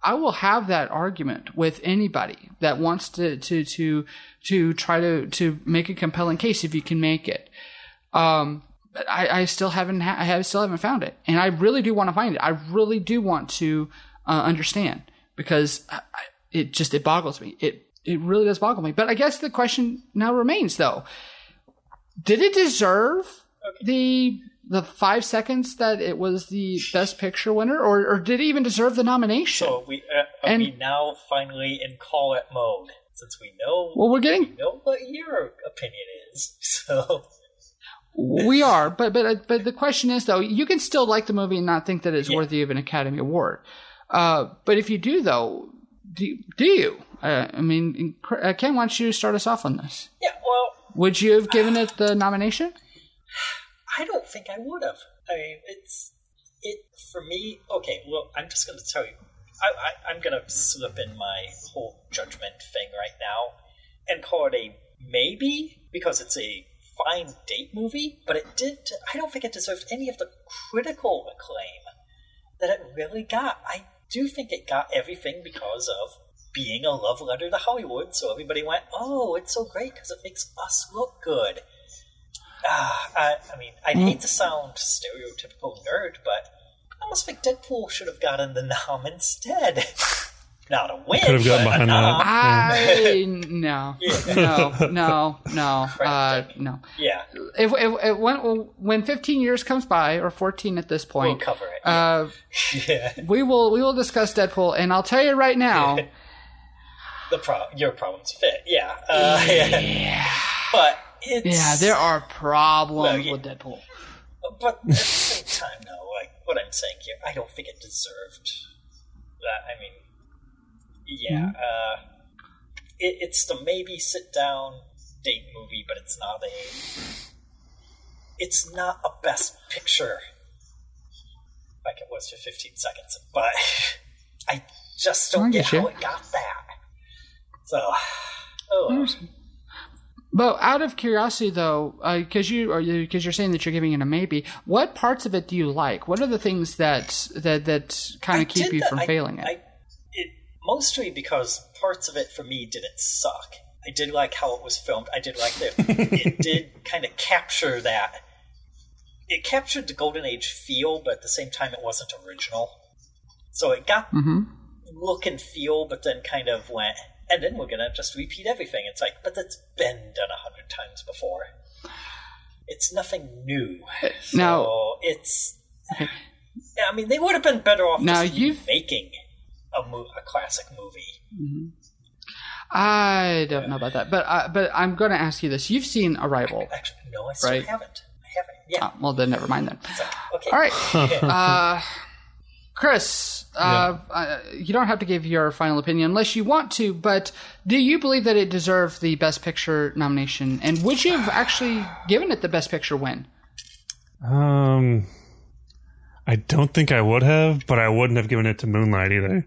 I will have that argument with anybody that wants to to to to try to to make a compelling case if you can make it. Um, but I, I still haven't ha- I have still haven't found it, and I really do want to find it. I really do want to uh, understand because I, I, it just it boggles me. It it really does boggle me. But I guess the question now remains though: did it deserve okay. the the five seconds that it was the Best Picture winner, or, or did it even deserve the nomination? So we uh, are and, we now finally in call it mode, since we know well, we're getting we know what your opinion is. So we are, but but but the question is though, you can still like the movie and not think that it's yeah. worthy of an Academy Award. Uh, but if you do, though, do, do you? Uh, I mean, Ken, why don't you start us off on this? Yeah, well, would you have given it the nomination? I don't think I would have. I mean, it's it for me. Okay, well, I'm just going to tell you. I, I, I'm going to slip in my whole judgment thing right now and call it a maybe because it's a fine date movie, but it did. I don't think it deserved any of the critical acclaim that it really got. I do think it got everything because of being a love letter to Hollywood. So everybody went, "Oh, it's so great because it makes us look good." Uh, I, I mean, I'd mm. hate to sound stereotypical nerd, but I almost think Deadpool should have gotten the nom instead. Not a win, could have gotten behind that. I no, yeah. no, no, no, uh, no. Yeah. If, if, if when when fifteen years comes by, or fourteen at this point, we'll cover it. Uh, yeah. We will we will discuss Deadpool, and I'll tell you right now, the pro- your problems fit. Yeah. Uh, yeah. yeah. But. It's, yeah, there are problems well, yeah. with Deadpool. But at the same time, though, like what I'm saying here, I don't think it deserved that. I mean, yeah, mm-hmm. uh, it, it's the maybe sit down date movie, but it's not a. It's not a Best Picture like it was for fifteen seconds, but I just don't get, get how it got that. So, oh. But out of curiosity, though, because uh, you are because you're saying that you're giving it a maybe, what parts of it do you like? What are the things that that that kind of keep you that. from I, failing it? I, it? Mostly because parts of it for me didn't suck. I did like how it was filmed. I did like that it did kind of capture that. It captured the Golden Age feel, but at the same time, it wasn't original. So it got mm-hmm. look and feel, but then kind of went. And then we're going to just repeat everything. It's like, but that's been done a hundred times before. It's nothing new. So now, it's... I mean, they would have been better off now just you've, making a, mo- a classic movie. Mm-hmm. I don't yeah. know about that. But uh, but I'm going to ask you this. You've seen Arrival. Actually, no, I still right? haven't. I haven't. Yeah. Oh, well, then never mind then. So, okay. All right. uh, Chris, uh, yeah. uh, you don't have to give your final opinion unless you want to, but do you believe that it deserved the Best Picture nomination? And would you have actually given it the Best Picture win? Um, I don't think I would have, but I wouldn't have given it to Moonlight either.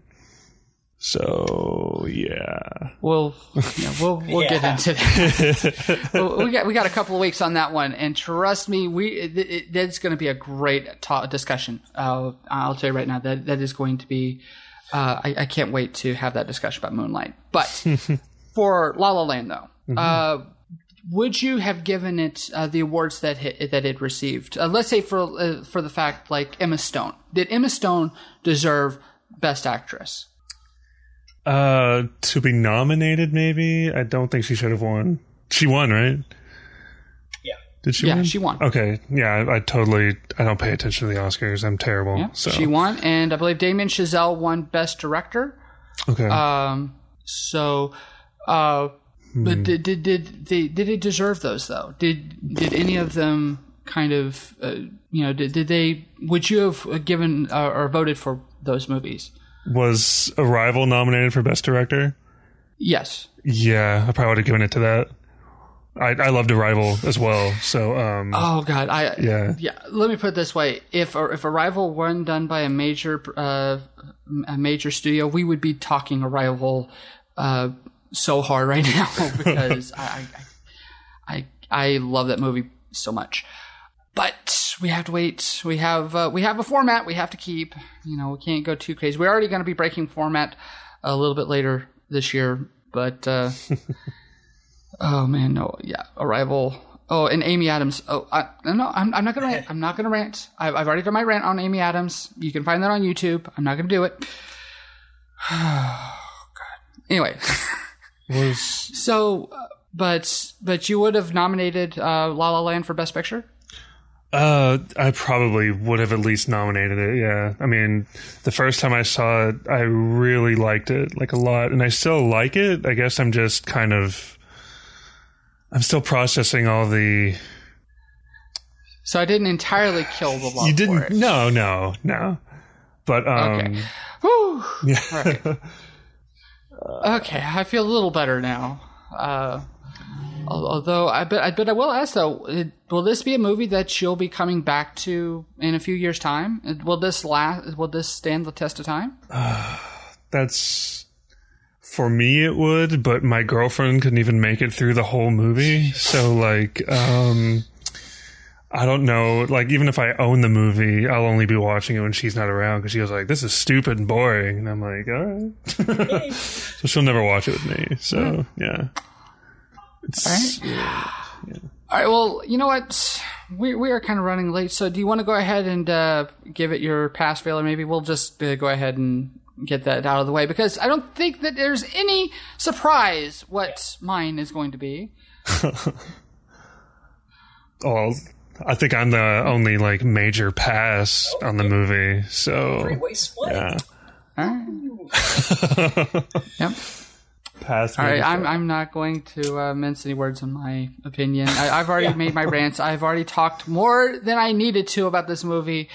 So yeah, we'll yeah, we'll we'll yeah. get into that. well, we got we got a couple of weeks on that one, and trust me, we it, it, that's going to be a great ta- discussion. Uh, I'll tell you right now that that is going to be. Uh, I, I can't wait to have that discussion about Moonlight. But for La La Land, though, mm-hmm. uh, would you have given it uh, the awards that it, that it received? Uh, let's say for uh, for the fact like Emma Stone, did Emma Stone deserve Best Actress? Uh, to be nominated, maybe. I don't think she should have won. She won, right? Yeah. Did she yeah, win? Yeah, she won. Okay. Yeah, I, I totally... I don't pay attention to the Oscars. I'm terrible. Yeah, so. She won, and I believe Damien Chazelle won Best Director. Okay. Um. So, uh, hmm. but did did did they did it deserve those though? Did did any of them kind of uh, you know did did they? Would you have given uh, or voted for those movies? Was Arrival nominated for Best Director? Yes. Yeah, I probably would have given it to that. I, I loved Arrival as well. So. Um, oh God, I yeah yeah. Let me put it this way: if if Arrival weren't done by a major uh, a major studio, we would be talking Arrival uh, so hard right now because I, I I I love that movie so much. But we have to wait. We have uh, we have a format we have to keep. You know, we can't go too crazy. We're already going to be breaking format a little bit later this year, but uh, oh man, no, yeah, Arrival. Oh, and Amy Adams. Oh, I, no, I'm, I'm not gonna rant. I'm not gonna rant. I've, I've already done my rant on Amy Adams. You can find that on YouTube. I'm not gonna do it. Oh, God. Anyway, Was so, uh, but but you would have nominated uh, La La Land for Best Picture? uh, I probably would have at least nominated it. Yeah, I mean, the first time I saw it, I really liked it, like a lot, and I still like it. I guess I'm just kind of. I'm still processing all the. So I didn't entirely kill the love You didn't? for it. No, no, no. But um, Okay. Whew. yeah. All right. Okay, I feel a little better now. Uh, al- although, I but I but I will ask though, it, will this be a movie that you'll be coming back to in a few years' time? Will this last? Will this stand the test of time? That's. For me, it would, but my girlfriend couldn't even make it through the whole movie. So, like, um, I don't know. Like, even if I own the movie, I'll only be watching it when she's not around because she was like, "This is stupid and boring," and I'm like, "All right." So she'll never watch it with me. So yeah, it's All right. All right. Well, you know what? We we are kind of running late. So, do you want to go ahead and uh, give it your pass fail, or maybe we'll just uh, go ahead and get that out of the way, because I don't think that there's any surprise what mine is going to be. Well, I think I'm the only like major pass Oh, on the movie. So Three-way split. yeah, All right. Yep. pass. All right. maybe I'm for- I'm not going to uh, mince any words on my opinion. I, I've already made my rants. I've already talked more than I needed to about this movie,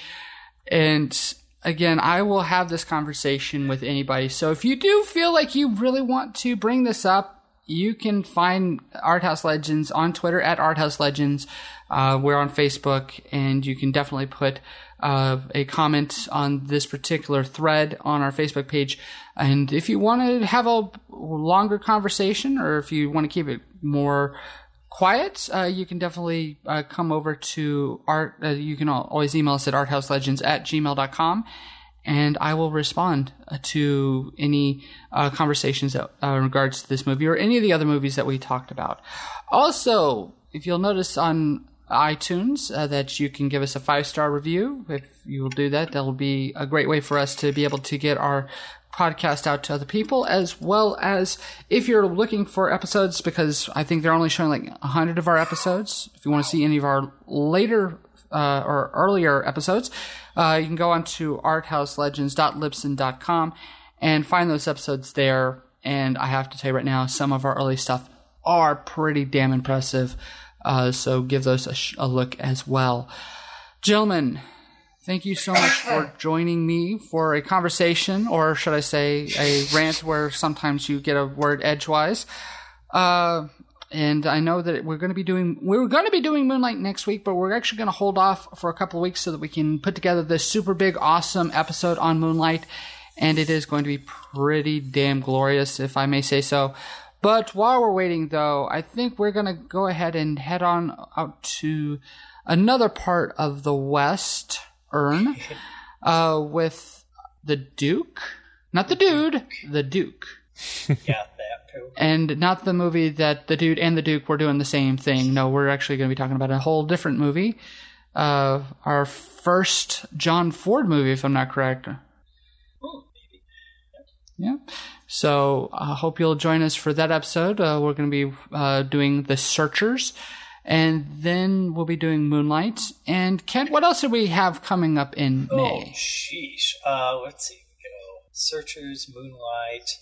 and again, I will have this conversation with anybody. So if you do feel like you really want to bring this up, you can find Arthouse Legends on Twitter at Arthouse Legends. Uh, we're on Facebook, and you can definitely put uh, a comment on this particular thread on our Facebook page. And if you want to have a longer conversation, or if you want to keep it more quiet, uh, you can definitely uh, come over to art. Uh, you can always email us at arthouselegends at gmail dot com, and I will respond uh, to any uh, conversations that, uh, in regards to this movie or any of the other movies that we talked about. Also, if you'll notice on iTunes uh, that you can give us a five-star review. If you will do that, that'll be a great way for us to be able to get our podcast out to other people, as well as if you're looking for episodes, because I think they're only showing like a hundred of our episodes. If you want to see any of our later uh, or earlier episodes, uh, you can go on to arthouselegends dot libsyn dot com and find those episodes there. And I have to tell you right now, some of our early stuff are pretty damn impressive. Uh, so give those a, sh- a look as well. Gentlemen, thank you so much for joining me for a conversation, or should I say a rant where sometimes you get a word edgewise. Uh, and I know that we're going to be doing, we're going to be doing Moonlight next week, but we're actually going to hold off for a couple of weeks so that we can put together this super big, awesome episode on Moonlight. And it is going to be pretty damn glorious, if I may say so. But while we're waiting, though, I think we're going to go ahead and head on out to another part of the West. Earn, uh, with the Duke, not the dude, the Duke. Yeah, that too. And not the movie that the dude and the Duke were doing the same thing. No, we're actually going to be talking about a whole different movie. Uh, our first John Ford movie, if I'm not correct. Oh, maybe. Yeah. So I hope you'll join us for that episode. Uh, we're going to be uh, doing The Searchers. And then we'll be doing Moonlight. And Kent, what else do we have coming up in Oh, May? sheesh. Uh, let's see. We go Searchers, Moonlight,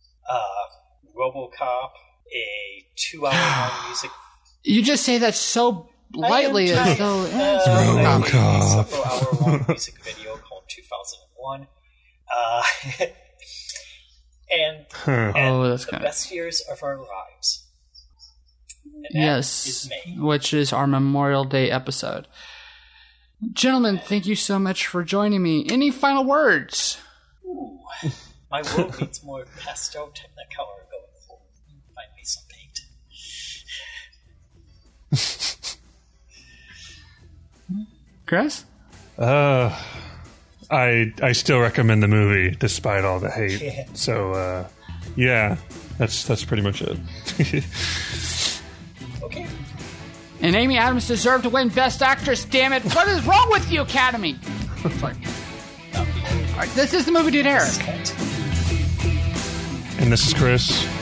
uh, RoboCop, a two-hour-long music. You just say that so lightly I am as trying. though eh, it's Uh, RoboCop. RoboCop. a several-hour-long music video called two thousand one. Uh, and Huh. and Oh, that's the good. best years of our lives. And that Yes, is May. which is our Memorial Day episode. Gentlemen, thank you so much for joining me. Any final words? Ooh, my world needs more pastel technicolor going forward. Find me some paint. Chris? Uh, I I still recommend the movie despite all the hate. Yeah. So uh, yeah, that's that's pretty much it. Okay. And Amy Adams deserved to win Best Actress, damn it. What is wrong with you, Academy? Sorry. All right, this is the Movie Dude Eric. Scott. And this is Chris.